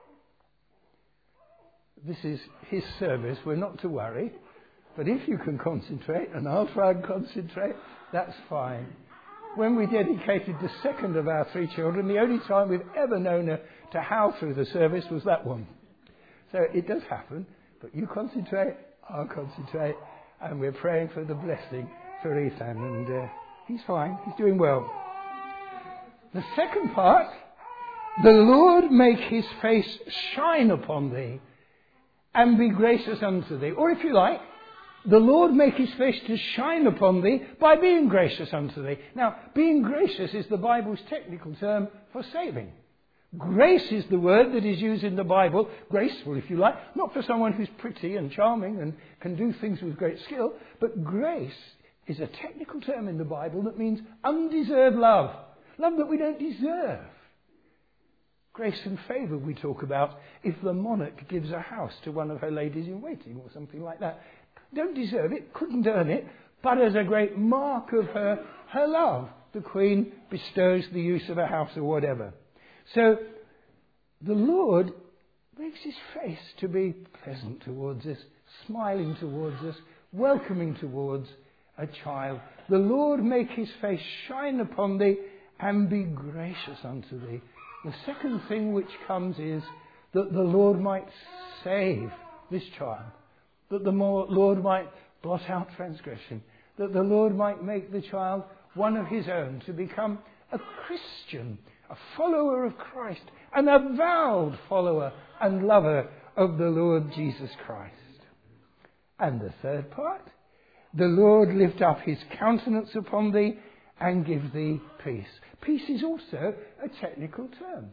This is his service. We're not to worry. But if you can concentrate, and I'll try and concentrate, that's fine. When we dedicated the second of our three children, the only time we've ever known her to howl through the service was that one. So it does happen, but you concentrate, I'll concentrate, and we're praying for the blessing for Ethan, and uh, he's fine, he's doing well. The second part, the Lord make his face shine upon thee and be gracious unto thee. Or if you like, the Lord make his face to shine upon thee by being gracious unto thee. Now, being gracious is the Bible's technical term for saving. Grace is the word that is used in the Bible, graceful if you like, not for someone who's pretty and charming and can do things with great skill, but grace is a technical term in the Bible that means undeserved love. Love that we don't deserve. Grace and favour we talk about if the monarch gives a house to one of her ladies in waiting or something like that. Don't deserve it, couldn't earn it, but as a great mark of her, her love, the Queen bestows the use of a house or whatever. So the Lord makes his face to be pleasant towards us, smiling towards us, welcoming towards a child. The Lord make his face shine upon thee and be gracious unto thee. The second thing which comes is that the Lord might save this child, that the Lord might blot out transgression, that the Lord might make the child one of his own, to become a Christian, a follower of Christ, an avowed follower and lover of the Lord Jesus Christ. And the third part, the Lord lift up his countenance upon thee and give thee peace. Peace is also a technical term.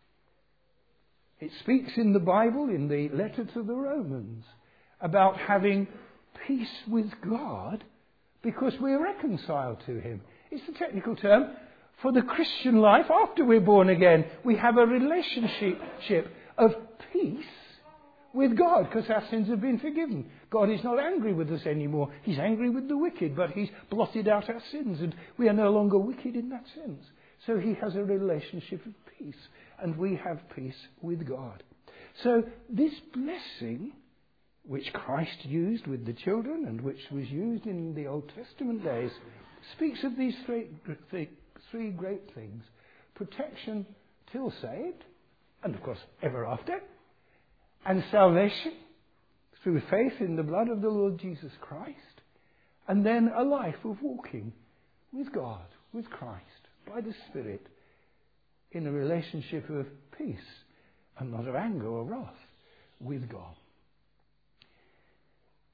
It speaks in the Bible, in the letter to the Romans, about having peace with God because we're reconciled to him. It's a technical term for the Christian life after we're born again. We have a relationship of peace with God because our sins have been forgiven. God is not angry with us anymore. He's angry with the wicked, but he's blotted out our sins and we are no longer wicked in that sense. So he has a relationship of peace and we have peace with God. So this blessing, which Christ used with the children and which was used in the Old Testament days, speaks of these three, three great things. Protection till saved, and of course ever after, and salvation through faith in the blood of the Lord Jesus Christ, and then a life of walking with God, with Christ, by the Spirit, in a relationship of peace and not of anger or wrath with God.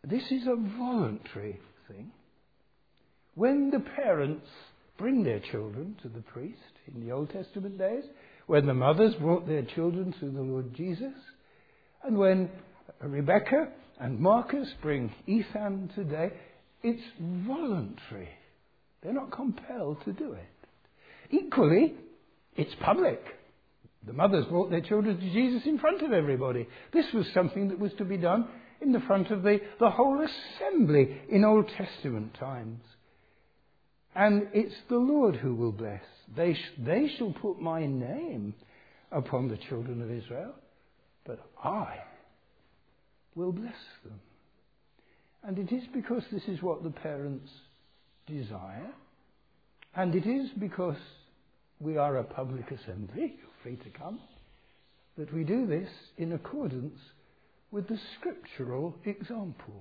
This is a voluntary thing. When the parents bring their children to the priest in the Old Testament days, when the mothers brought their children to the Lord Jesus, and when Rebecca and Marcus bring Ethan today, it's voluntary. They're not compelled to do it. Equally, it's public. The mothers brought their children to Jesus in front of everybody. This was something that was to be done in the front of the, the whole assembly in Old Testament times. And it's the Lord who will bless. They, sh- they shall put my name upon the children of Israel, but I will bless them. And it is because this is what the parents desire, and it is because we are a public assembly, you're free to come, that we do this in accordance with the scriptural example.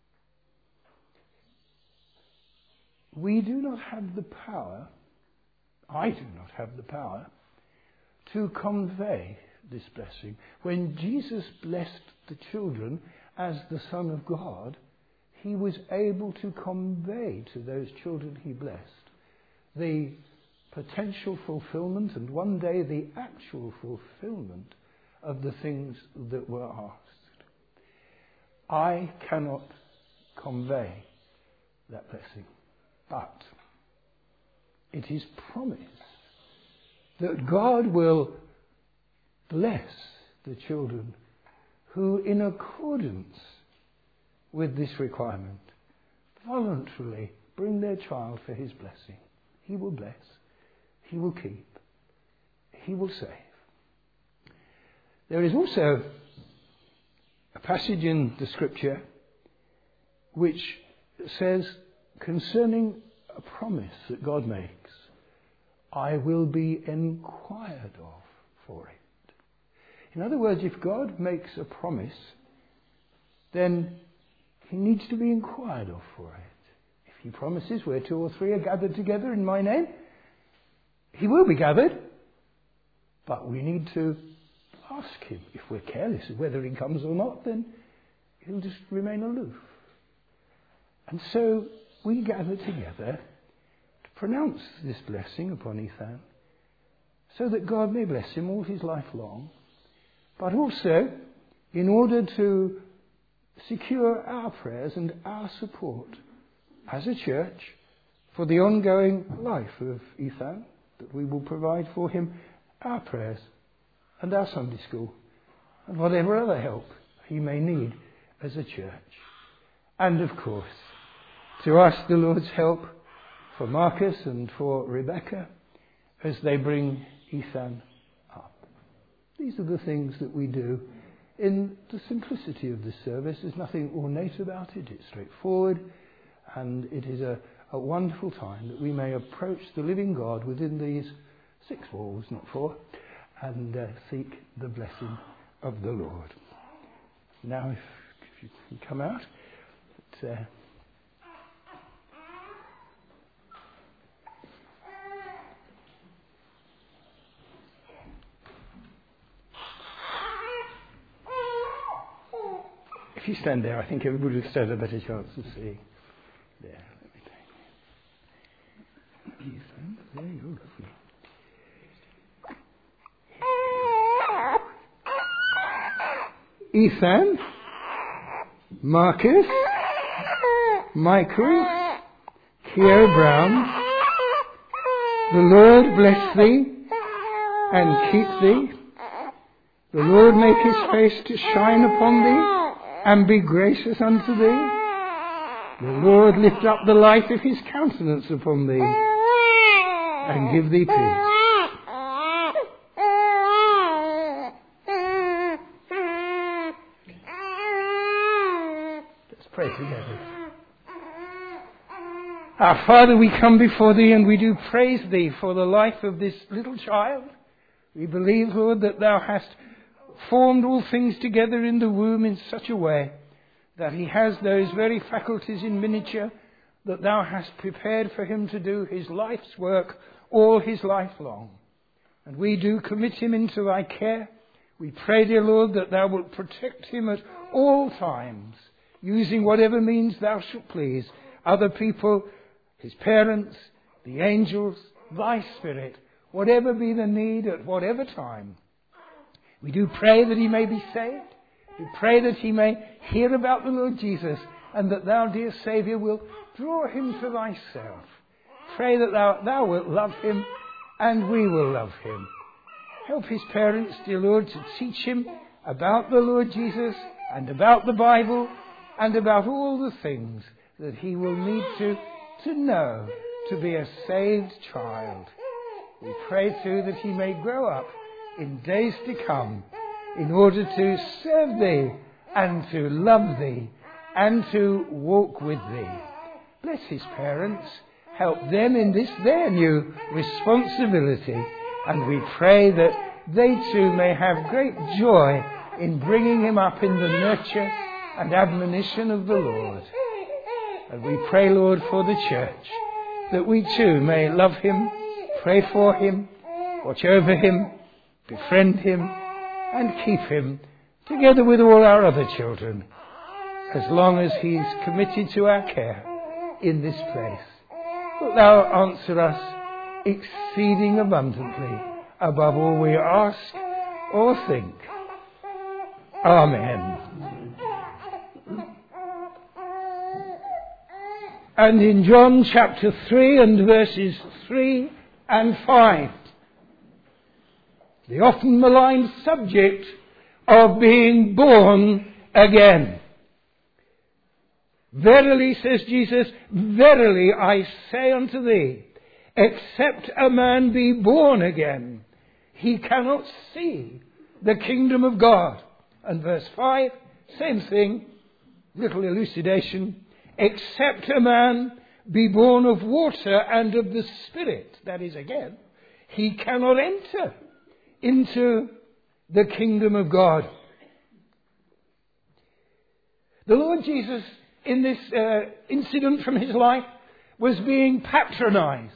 We do not have the power, I do not have the power, to convey this blessing. When Jesus blessed the children as the Son of God, he was able to convey to those children he blessed the potential fulfillment and one day the actual fulfillment of the things that were asked. I cannot convey that blessing, but it is promised that God will bless the children who, in accordance with this requirement, voluntarily bring their child for his blessing. He will bless, he will keep, he will save. There is also a passage in the scripture which says concerning a promise that God makes, I will be inquired of for it. In other words, if God makes a promise, then he needs to be inquired of for it. If he promises where two or three are gathered together in my name, he will be gathered, but we need to ask him. If we're careless of whether he comes or not, then he'll just remain aloof. And so we gather together to pronounce this blessing upon Ethan, so that God may bless him all his life long, but also in order to secure our prayers and our support as a church for the ongoing life of Ethan, that we will provide for him our prayers and our Sunday school and whatever other help he may need as a church. And of course, to ask the Lord's help for Marcus and for Rebecca as they bring Ethan up. These are the things that we do in the simplicity of this service. There's nothing ornate about it. It's straightforward, and it is a, a wonderful time that we may approach the living God within these six walls, not four, and uh, seek the blessing of the Lord. Now, if, if you can come out. But, uh, if you stand there, I think everybody will stand a better chance of seeing. There, let me take you. Stand there, you're lovely. Ethan, Marcus, Michael, Keogh Brown, the Lord bless thee and keep thee. The Lord make his face to shine upon thee and be gracious unto thee. The Lord lift up the light of his countenance upon thee and give thee peace. Let's pray together. Our Father, we come before thee and we do praise thee for the life of this little child. We believe, Lord, that thou hast formed all things together in the womb in such a way that he has those very faculties in miniature that thou hast prepared for him to do his life's work all his life long. And we do commit him into thy care. We pray, dear Lord, that thou wilt protect him at all times using whatever means thou shalt please, other people, his parents, the angels, thy Spirit, whatever be the need at whatever time. We do pray that he may be saved. We pray that he may hear about the Lord Jesus, and that thou, dear Saviour, will draw him to thyself. Pray that thou, thou wilt love him, and we will love him. Help his parents, dear Lord, to teach him about the Lord Jesus, and about the Bible, and about all the things that he will need to, to know to be a saved child. We pray too that he may grow up in days to come in order to serve thee and to love thee and to walk with thee. Bless his parents. Help them in this their new responsibility. And we pray that they too may have great joy in bringing him up in the nurture and admonition of the Lord. And we pray, Lord, for the church, that we too may love him, pray for him, watch over him, befriend him, and keep him, together with all our other children, as long as he's committed to our care in this place. Wilt thou answer us exceeding abundantly above all we ask or think. Amen. And in John chapter three and verses three and five, the often maligned subject of being born again. Verily, says Jesus, verily I say unto thee, except a man be born again, he cannot see the kingdom of God. And verse five, same thing, little elucidation. Except a man be born of water and of the Spirit, that is again, he cannot enter into the kingdom of God. The Lord Jesus, in this uh, incident from his life, was being patronized.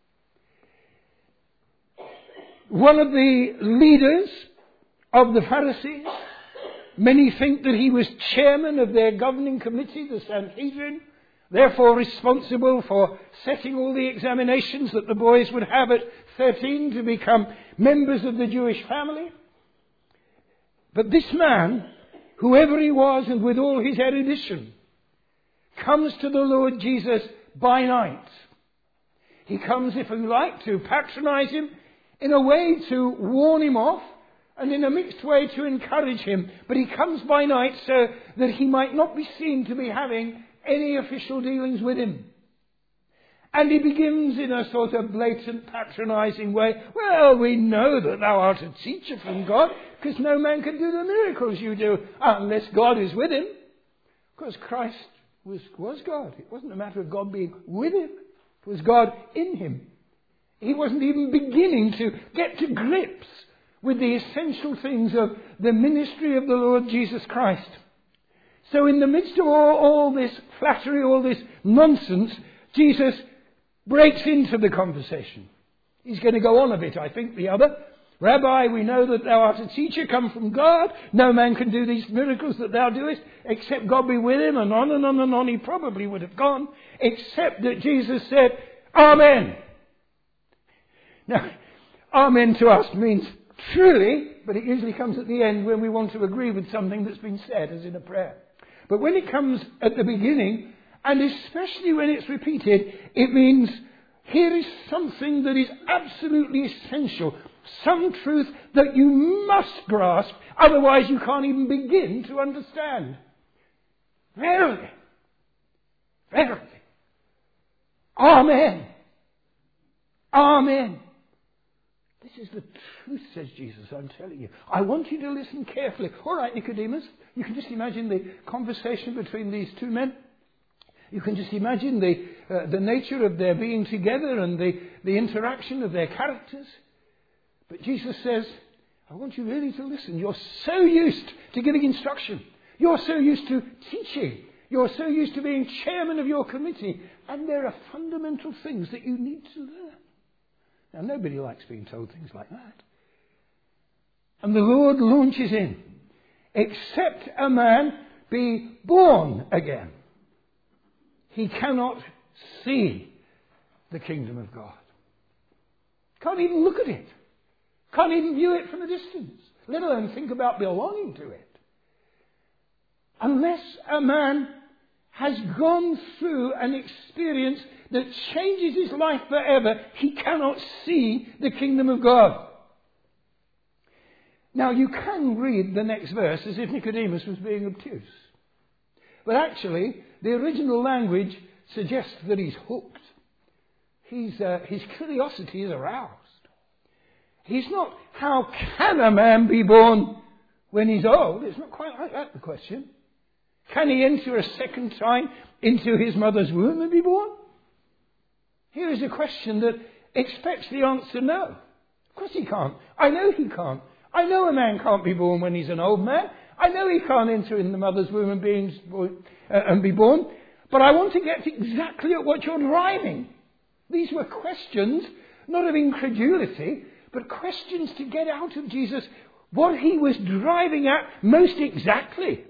One of the leaders of the Pharisees, many think that he was chairman of their governing committee, the Sanhedrin, therefore responsible for setting all the examinations that the boys would have at thirteen to become members of the Jewish family. But this man, whoever he was and with all his erudition, comes to the Lord Jesus by night. He comes, if you like, to patronize him, in a way to warn him off, and in a mixed way to encourage him. But he comes by night so that he might not be seen to be having any official dealings with him. And he begins in a sort of blatant patronizing way. Well, we know that thou art a teacher from God, because no man can do the miracles you do unless God is with him. Because Christ was, was God. It wasn't a matter of God being with him. It was God in him. He wasn't even beginning to get to grips with the essential things of the ministry of the Lord Jesus Christ. So in the midst of all, all this flattery, all this nonsense, Jesus breaks into the conversation. He's going to go on a bit, I think, the other. Rabbi, we know that thou art a teacher come from God. No man can do these miracles that thou doest, except God be with him. And on and on and on he probably would have gone, except that Jesus said, Amen. Now, Amen to us means truly, but it usually comes at the end when we want to agree with something that's been said, as in a prayer. But when it comes at the beginning, and especially when it's repeated, it means here is something that is absolutely essential. Some truth that you must grasp, otherwise you can't even begin to understand. Verily. Verily. Amen. Amen. This is the truth, says Jesus, I'm telling you. I want you to listen carefully. All right, Nicodemus, you can just imagine the conversation between these two men. You can just imagine the uh, the nature of their being together and the, the interaction of their characters. But Jesus says, I want you really to listen. You're so used to giving instruction. You're so used to teaching. You're so used to being chairman of your committee. And there are fundamental things that you need to learn. Now, nobody likes being told things like that. And the Lord launches in. Except a man be born again, he cannot see the kingdom of God. Can't even look at it. Can't even view it from a distance, let alone think about belonging to it. Unless a man has gone through an experience that changes his life forever, he cannot see the kingdom of God. Now, you can read the next verse as if Nicodemus was being obtuse. But actually, the original language suggests that he's hooked. He's, uh, his curiosity is aroused. He's not, how can a man be born when he's old? It's not quite like that, the question. Can he enter a second time into his mother's womb and be born? Here is a question that expects the answer no. Of course he can't. I know he can't. I know a man can't be born when he's an old man. I know he can't enter in the mother's womb and be, uh, and be born. But I want to get exactly at what you're driving. These were questions, not of incredulity, but questions to get out of Jesus what he was driving at most exactly.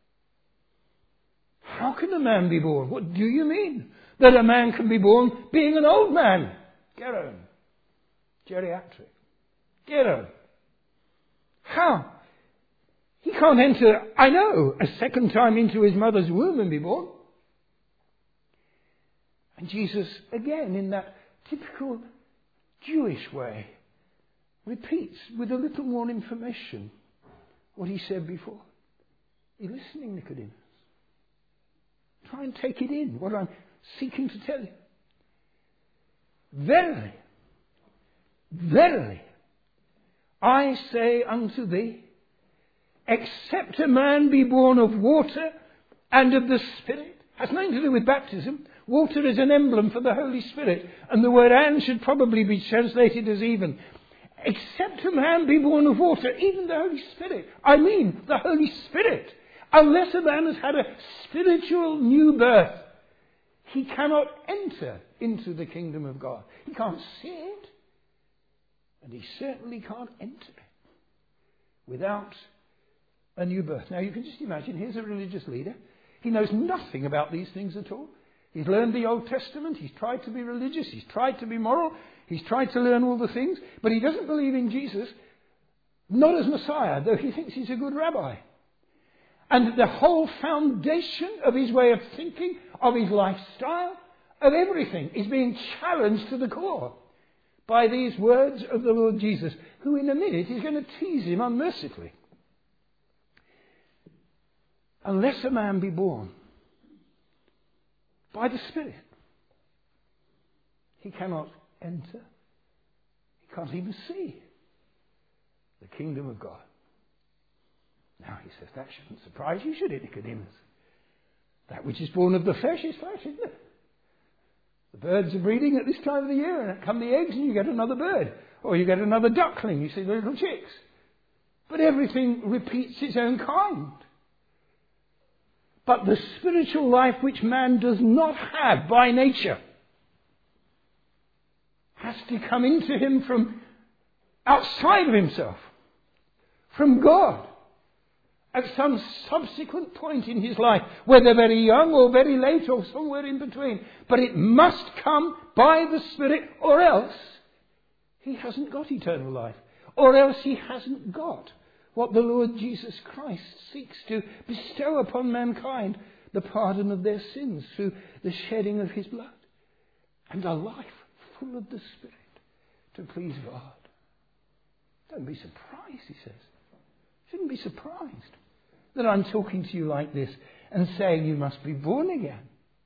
How can a man be born? What do you mean that a man can be born being an old man? Geron. Geriatric. Geron. How? He can't enter, I know, a second time into his mother's womb and be born. And Jesus, again, in that typical Jewish way, repeats with a little more information what he said before. Are you listening, Nicodemus? Try and take it in, what I'm seeking to tell you. Verily, verily, I say unto thee, except a man be born of water and of the Spirit, has nothing to do with baptism. Water is an emblem for the Holy Spirit, and the word and should probably be translated as even. Except a man be born of water, even the Holy Spirit. I mean, the Holy Spirit. Unless a man has had a spiritual new birth, he cannot enter into the kingdom of God. He can't see it, and he certainly can't enter it without a new birth. Now, you can just imagine, here's a religious leader. He knows nothing about these things at all. He's learned the Old Testament. He's tried to be religious. He's tried to be moral. He's tried to learn all the things. But he doesn't believe in Jesus, not as Messiah, though he thinks he's a good rabbi. And the whole foundation of his way of thinking, of his lifestyle, of everything is being challenged to the core by these words of the Lord Jesus, who in a minute is going to tease him unmercifully. Unless a man be born by the Spirit, he cannot enter. He can't even see the kingdom of God. Now he says, that shouldn't surprise you, should it, Nicodemus? That which is born of the flesh is flesh, isn't it? The birds are breeding at this time of the year, and come the eggs and you get another bird. Or you get another duckling, you see the little chicks. But everything repeats its own kind. But the spiritual life which man does not have by nature has to come into him from outside of himself, from God, at some subsequent point in his life, whether very young or very late or somewhere in between. But it must come by the Spirit, or else he hasn't got eternal life, or else he hasn't got what the Lord Jesus Christ seeks to bestow upon mankind, the pardon of their sins through the shedding of his blood, and a life full of the Spirit to please God. Don't be surprised, he says. Shouldn't be surprised that I'm talking to you like this and saying you must be born again.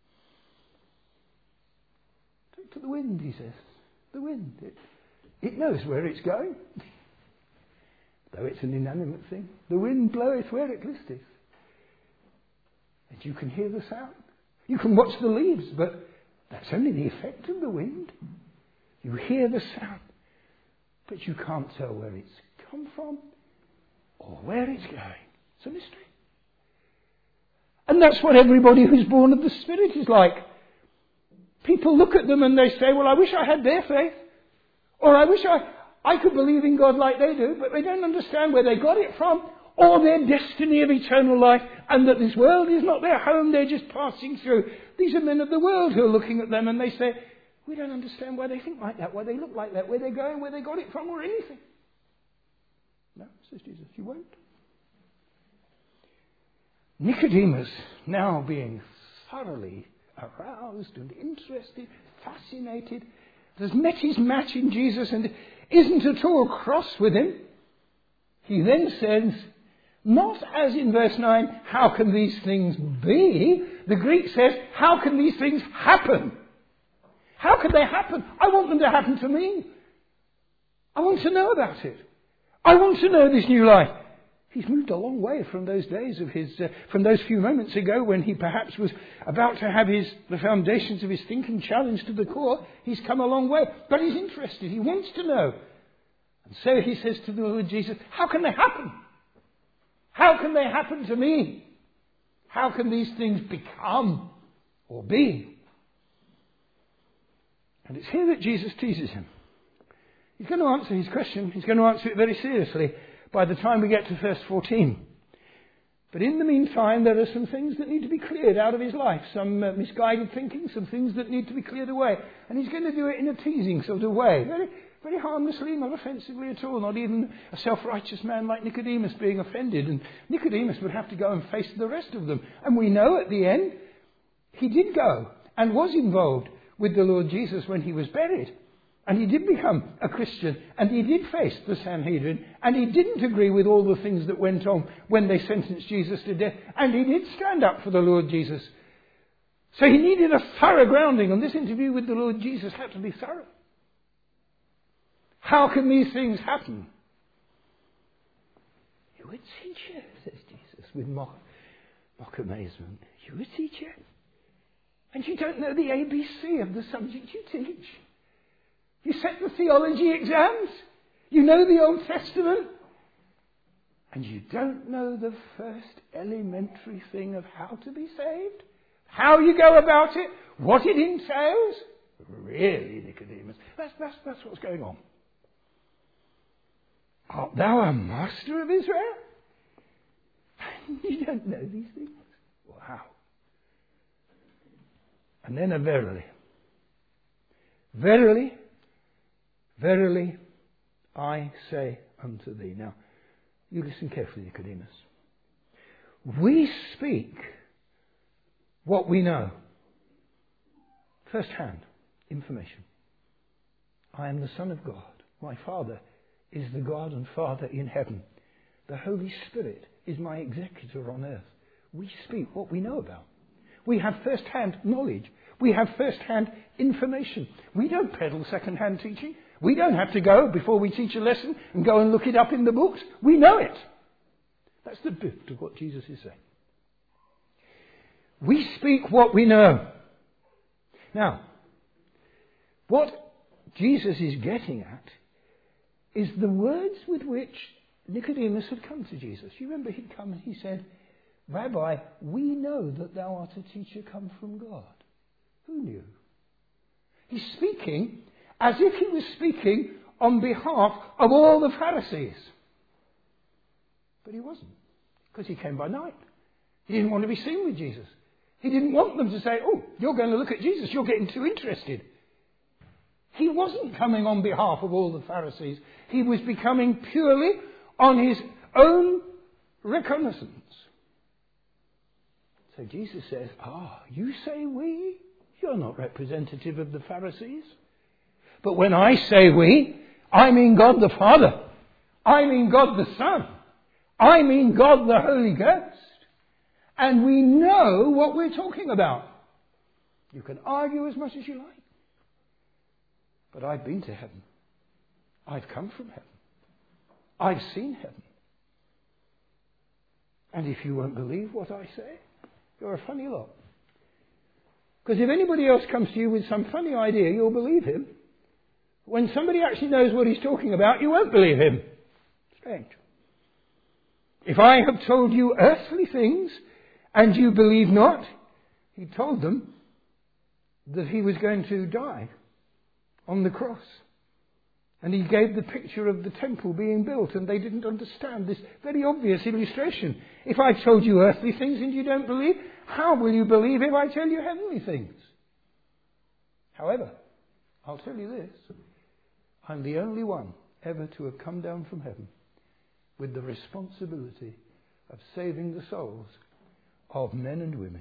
Talk to the wind, he says. The wind. It, it knows where it's going. Though it's an inanimate thing. The wind bloweth where it listeth. And you can hear the sound. You can watch the leaves, but that's only the effect of the wind. You hear the sound, but you can't tell where it's come from or where it's going. It's a mystery. And that's what everybody who's born of the Spirit is like. People look at them and they say, well, I wish I had their faith. Or I wish I, I could believe in God like they do, but they don't understand where they got it from or their destiny of eternal life, and that this world is not their home, they're just passing through. These are men of the world who are looking at them and they say, we don't understand why they think like that, why they look like that, where they're going, where they got it from, or anything. No, says Jesus, you won't. Nicodemus, now being thoroughly aroused and interested, fascinated, has met his match in Jesus and isn't at all cross with him. He then says, not as in verse nine, how can these things be? The Greek says, how can these things happen? How can they happen? I want them to happen to me. I want to know about it. I want to know this new life. He's moved a long way from those days of his, uh, from those few moments ago when he perhaps was about to have his, the foundations of his thinking challenged to the core. He's come a long way, but he's interested. He wants to know. And so he says to the Lord Jesus, how can they happen? How can they happen to me? How can these things become or be? And it's here that Jesus teases him. He's going to answer his question. He's going to answer it very seriously by the time we get to verse fourteen. But in the meantime, there are some things that need to be cleared out of his life. Some uh, misguided thinking, some things that need to be cleared away. And he's going to do it in a teasing sort of way. Very, very harmlessly, not offensively at all. Not even a self-righteous man like Nicodemus being offended. And Nicodemus would have to go and face the rest of them. And we know at the end, he did go and was involved with the Lord Jesus when he was buried. And he did become a Christian, and he did face the Sanhedrin, and he didn't agree with all the things that went on when they sentenced Jesus to death, and he did stand up for the Lord Jesus. So he needed a thorough grounding, and this interview with the Lord Jesus had to be thorough. How can these things happen? You a teacher, says Jesus, with mock, mock amazement. You a teacher? And you don't know the A B C of the subject you teach? You set the theology exams. You know the Old Testament. And you don't know the first elementary thing of how to be saved? How you go about it? What it entails? Really, Nicodemus? That's, that's, that's what's going on. Art thou a master of Israel? You don't know these things? Wow. And then a verily. Verily. Verily, I say unto thee. Now, you listen carefully, Nicodemus. We speak what we know. First-hand information. I am the Son of God. My Father is the God and Father in heaven. The Holy Spirit is my executor on earth. We speak what we know about. We have first-hand knowledge. We have first-hand information. We don't peddle second-hand teaching. We don't have to go before we teach a lesson and go and look it up in the books. We know it. That's the bit of what Jesus is saying. We speak what we know. Now, what Jesus is getting at is the words with which Nicodemus had come to Jesus. You remember he'd come and he said, Rabbi, we know that thou art a teacher come from God. Who knew? He's speaking as if he was speaking on behalf of all the Pharisees. But he wasn't, because he came by night. He didn't want to be seen with Jesus. He didn't want them to say, oh, you're going to look at Jesus, you're getting too interested. He wasn't coming on behalf of all the Pharisees. He was becoming purely on his own reconnaissance. So Jesus says, ah, you say we? You're not representative of the Pharisees. But when I say we, I mean God the Father. I mean God the Son. I mean God the Holy Ghost. And we know what we're talking about. You can argue as much as you like. But I've been to heaven. I've come from heaven. I've seen heaven. And if you won't believe what I say, you're a funny lot. Because if anybody else comes to you with some funny idea, you'll believe him. When somebody actually knows what he's talking about, you won't believe him. Strange. If I have told you earthly things and you believe not, he told them that he was going to die on the cross. And he gave the picture of the temple being built, and they didn't understand this very obvious illustration. If I told you earthly things and you don't believe, how will you believe if I tell you heavenly things? However, I'll tell you this. I'm the only one ever to have come down from heaven with the responsibility of saving the souls of men and women.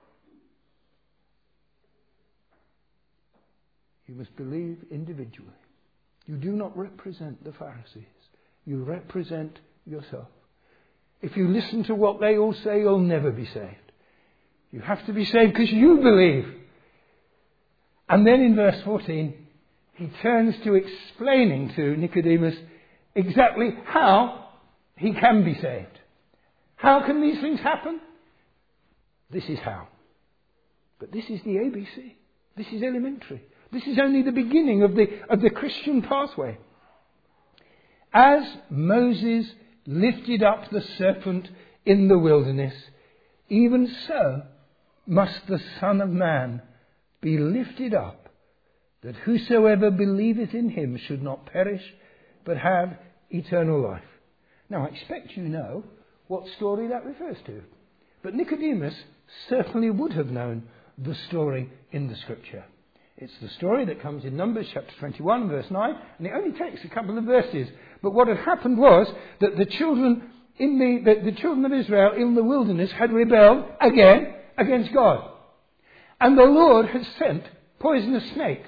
You must believe individually. You do not represent the Pharisees. You represent yourself. If you listen to what they all say, you'll never be saved. You have to be saved because you believe. And then in verse fourteen, he turns to explaining to Nicodemus exactly how he can be saved. How can these things happen? This is how. But this is the A B C. This is elementary. This is only the beginning of the, of the Christian pathway. As Moses lifted up the serpent in the wilderness, even so must the Son of Man be lifted up, that whosoever believeth in him should not perish, but have eternal life. Now, I expect you know what story that refers to. But Nicodemus certainly would have known the story in the Scripture. It's the story that comes in Numbers chapter twenty-one, verse nine, and it only takes a couple of verses. But what had happened was that the children in the, the, the children of Israel in the wilderness had rebelled again against God. And the Lord had sent poisonous snakes.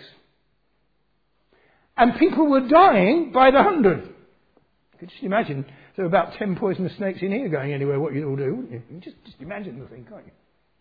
And people were dying by the hundred. You could just imagine there were about ten poisonous snakes in here going anywhere, what you'd all do, wouldn't you? You just, just imagine the thing, can't you?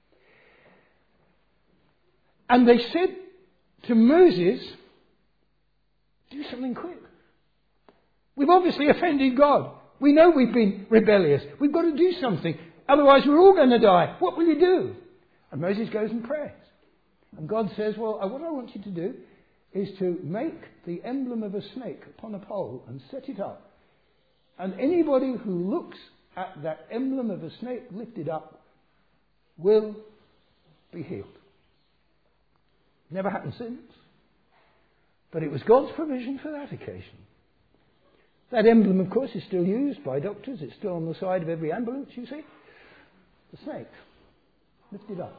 And they said to Moses, do something quick. We've obviously offended God. We know we've been rebellious. We've got to do something. Otherwise we're all going to die. What will you do? And Moses goes and prays. And God says, well, what I want you to do is to make the emblem of a snake upon a pole and set it up. And anybody who looks at that emblem of a snake lifted up will be healed. Never happened since. But it was God's provision for that occasion. That emblem, of course, is still used by doctors. It's still on the side of every ambulance, you see. The snake. Lifted up.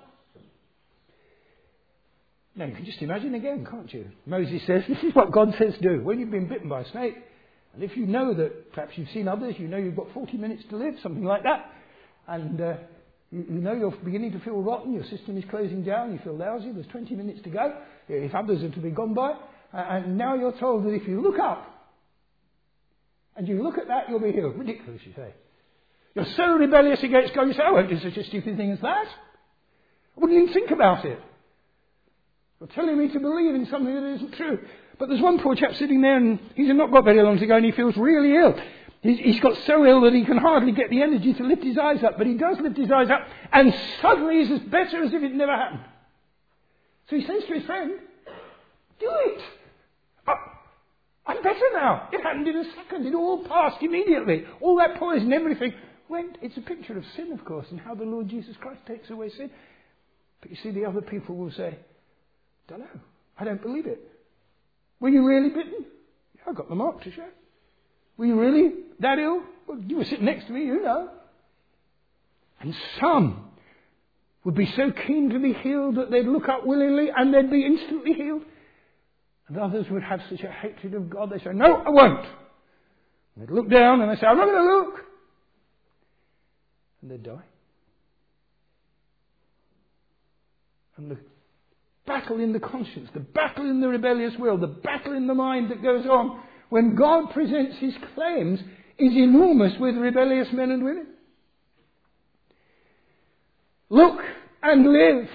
Now, you can just imagine again, can't you? Moses says, this is what God says do. When you've been bitten by a snake, and if you know that, perhaps you've seen others, you know you've got forty minutes to live, something like that, and uh, you, you know you're beginning to feel rotten, your system is closing down, you feel lousy, there's twenty minutes to go, if others are to be gone by, and now you're told that if you look up, and you look at that, you'll be healed. Ridiculous, you say. You're so rebellious against God, you say, I won't do such a stupid thing as that. I wouldn't even think about it. You're telling me to believe in something that isn't true. But there's one poor chap sitting there, and he's not got very long to go, and he feels really ill. He's, he's got so ill that he can hardly get the energy to lift his eyes up, but he does lift his eyes up, and suddenly he's as better as if it never happened. So he says to his friend, do it! Oh, I'm better now. It happened in a second. It all passed immediately. All that poison, everything went. It's a picture of sin, of course, and how the Lord Jesus Christ takes away sin. But you see, the other people will say, don't know. I don't believe it. Were you really bitten? Yeah, I got the mark to show. Were you really that ill? Well, you were sitting next to me, you know. And some would be so keen to be healed that they'd look up willingly and they'd be instantly healed. And others would have such a hatred of God, they say, no, I won't. And they'd look down and they'd say, I'm not going to look. And they'd die. And the battle in the conscience, the battle in the rebellious will, the battle in the mind that goes on when God presents his claims is enormous with rebellious men and women. Look and live.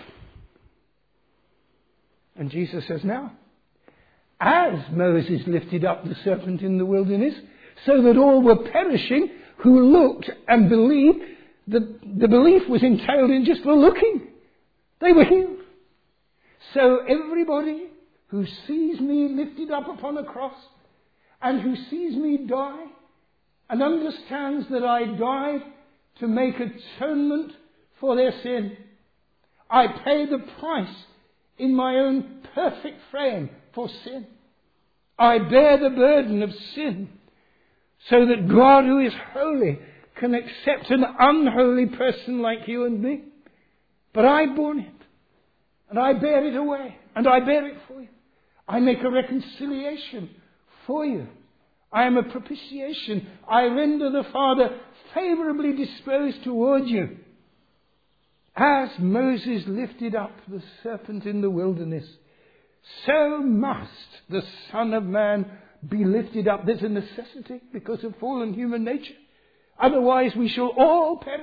And Jesus says now, as Moses lifted up the serpent in the wilderness, so that all were perishing who looked and believed, the, the belief was entailed in just the looking. They were healed. So everybody who sees me lifted up upon a cross and who sees me die and understands that I died to make atonement for their sin, I pay the price in my own perfect frame for sin. I bear the burden of sin so that God, who is holy, can accept an unholy person like you and me. But I've borne it, and I bear it away, and I bear it for you. I make a reconciliation for you. I am a propitiation. I render the Father favourably disposed toward you. As Moses lifted up the serpent in the wilderness, so must the Son of Man be lifted up. There's a necessity because of fallen human nature. Otherwise we shall all perish.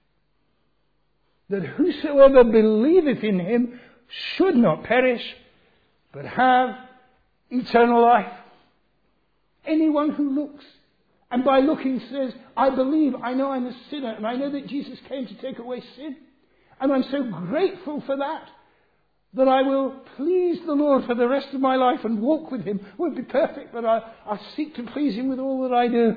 That whosoever believeth in him should not perish, but have eternal life. Anyone who looks, and by looking says, I believe, I know I'm a sinner, and I know that Jesus came to take away sin. And I'm so grateful for that, that I will please the Lord for the rest of my life and walk with him. Won't be perfect, but I, I'll seek to please him with all that I do.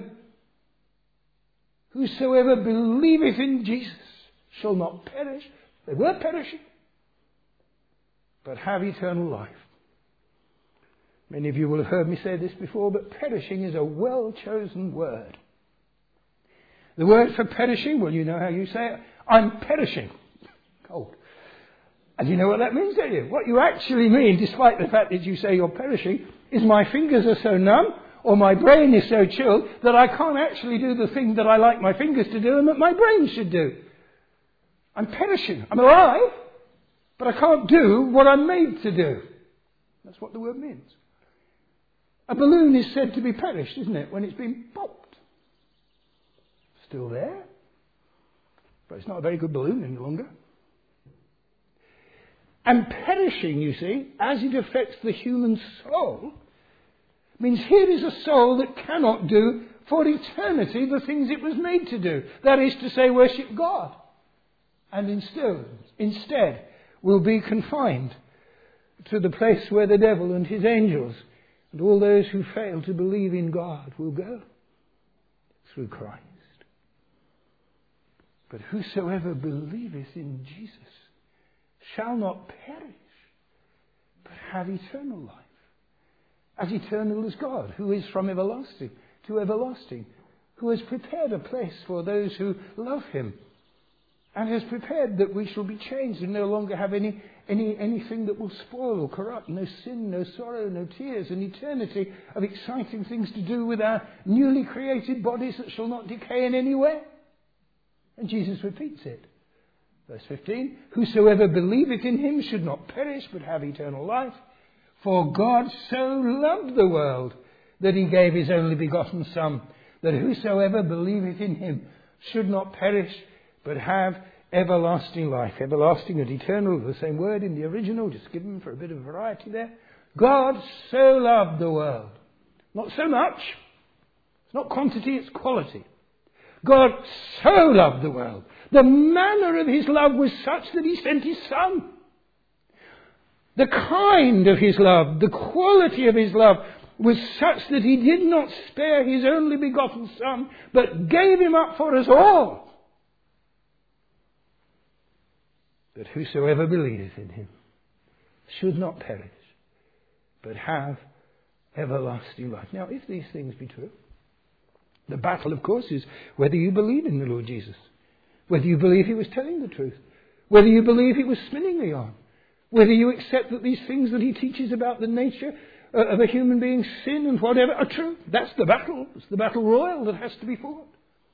Whosoever believeth in Jesus shall not perish. They were perishing, but have eternal life. Many of you will have heard me say this before, but perishing is a well-chosen word. The word for perishing, well, you know how you say it. I'm perishing. Cold. And you know what that means, don't you? What you actually mean, despite the fact that you say you're perishing, is my fingers are so numb, or my brain is so chilled, that I can't actually do the thing that I like my fingers to do and that my brain should do. I'm perishing. I'm alive, but I can't do what I'm made to do. That's what the word means. A balloon is said to be perished, isn't it, when it's been popped. Still there, but it's not a very good balloon any longer. And perishing, you see, as it affects the human soul, means here is a soul that cannot do for eternity the things it was made to do. That is to say, worship God. And instead, instead will be confined to the place where the devil and his angels and all those who fail to believe in God will go through Christ. But whosoever believeth in Jesus shall not perish, but have eternal life. As eternal as God, who is from everlasting to everlasting, who has prepared a place for those who love him, and has prepared that we shall be changed and no longer have any, any anything that will spoil or corrupt, no sin, no sorrow, no tears, an eternity of exciting things to do with our newly created bodies that shall not decay in any way. And Jesus repeats it. Verse fifteen, whosoever believeth in him should not perish, but have eternal life. For God so loved the world that he gave his only begotten Son, that whosoever believeth in him should not perish, but have everlasting life. Everlasting and eternal, the same word in the original, just given for a bit of variety there. God so loved the world. Not so much. It's not quantity, it's quality. God so loved the world. The manner of his love was such that he sent his Son. The kind of his love, the quality of his love was such that he did not spare his only begotten Son, but gave him up for us all. That whosoever believeth in him should not perish, but have everlasting life. Now, if these things be true, the battle, of course, is whether you believe in the Lord Jesus, whether you believe he was telling the truth, whether you believe he was spinning the yarn, whether you accept that these things that he teaches about the nature of a human being's sin and whatever are true. That's the battle. It's the battle royal that has to be fought.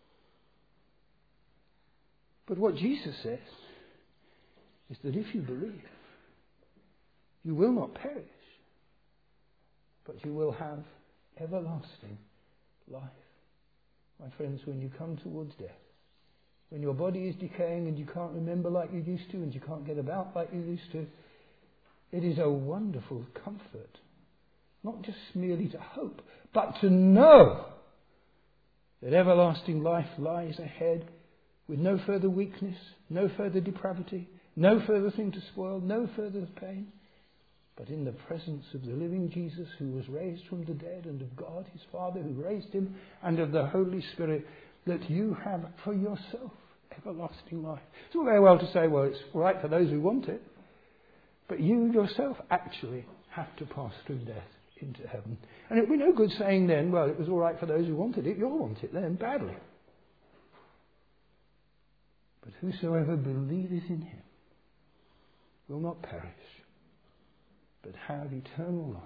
But what Jesus says is that if you believe, you will not perish, but you will have everlasting life. My friends, when you come towards death, when your body is decaying and you can't remember like you used to and you can't get about like you used to, it is a wonderful comfort, not just merely to hope, but to know that everlasting life lies ahead with no further weakness, no further depravity, no further thing to spoil, no further pain, but in the presence of the living Jesus who was raised from the dead, and of God his Father who raised him, and of the Holy Spirit, that you have for yourself everlasting life. It's all very well to say, well, it's all right for those who want it, but you yourself actually have to pass through death into heaven. And it would be no good saying then, well, it was all right for those who wanted it. You'll want it then, badly. But whosoever believeth in him will not perish, but have eternal life.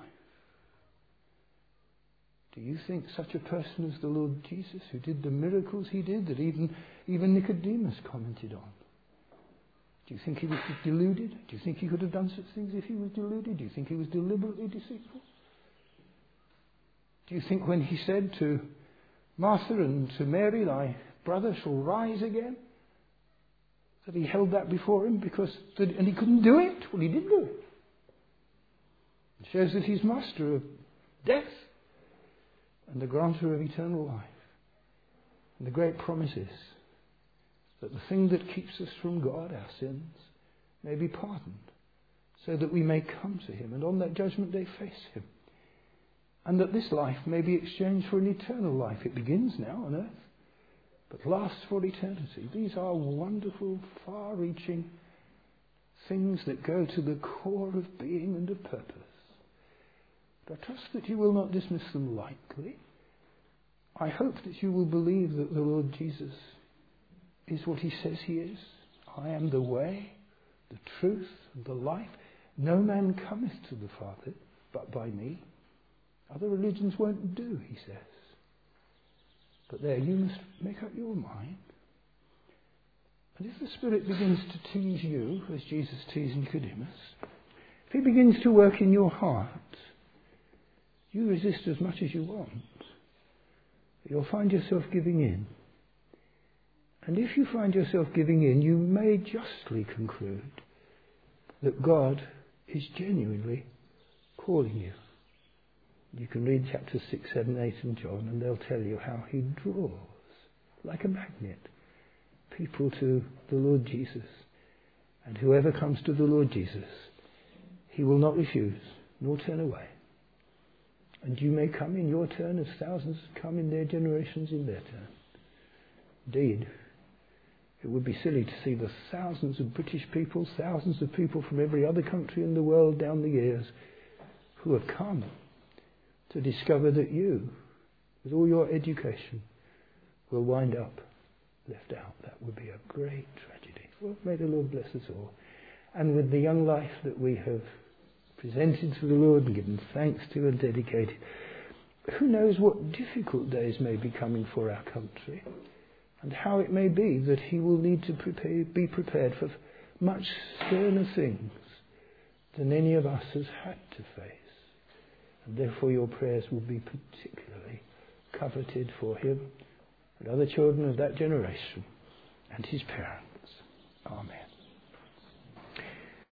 Do you think such a person as the Lord Jesus, who did the miracles he did, that even, even Nicodemus commented on, do you think he was deluded? Do you think he could have done such things if he was deluded? Do you think he was deliberately deceitful? Do you think when he said to Martha and to Mary, thy brother shall rise again, that he held that before him because, that, and he couldn't do it? Well, he did do it. It shows that he's master of death and the granter of eternal life. And the great promise is that the thing that keeps us from God, our sins, may be pardoned, so that we may come to him and on that judgment day face him. And that this life may be exchanged for an eternal life. It begins now on earth, but lasts for eternity. These are wonderful, far-reaching things that go to the core of being and of purpose. But I trust that you will not dismiss them lightly. I hope that you will believe that the Lord Jesus is what he says he is. I am the way, the truth, and the life. No man cometh to the Father but by me. Other religions won't do, he says. But there, you must make up your mind. And if the Spirit begins to tease you, as Jesus teased Nicodemus, if he begins to work in your heart, you resist as much as you want. You'll find yourself giving in. And if you find yourself giving in, you may justly conclude that God is genuinely calling you. You can read chapters six, seven, eight in John, and they'll tell you how he draws, like a magnet, people to the Lord Jesus. And whoever comes to the Lord Jesus, he will not refuse, nor turn away. And you may come in your turn as thousands come in their generations in their turn. Indeed, it would be silly to see the thousands of British people, thousands of people from every other country in the world down the years who have come to discover that you, with all your education, will wind up left out. That would be a great tragedy. Well, may the Lord bless us all. And with the young life that we have presented to the Lord and given thanks to and dedicated, who knows what difficult days may be coming for our country, and how it may be that he will need to prepare, be prepared for much sterner things than any of us has had to face. And therefore your prayers will be particularly coveted for him and other children of that generation and his parents. Amen.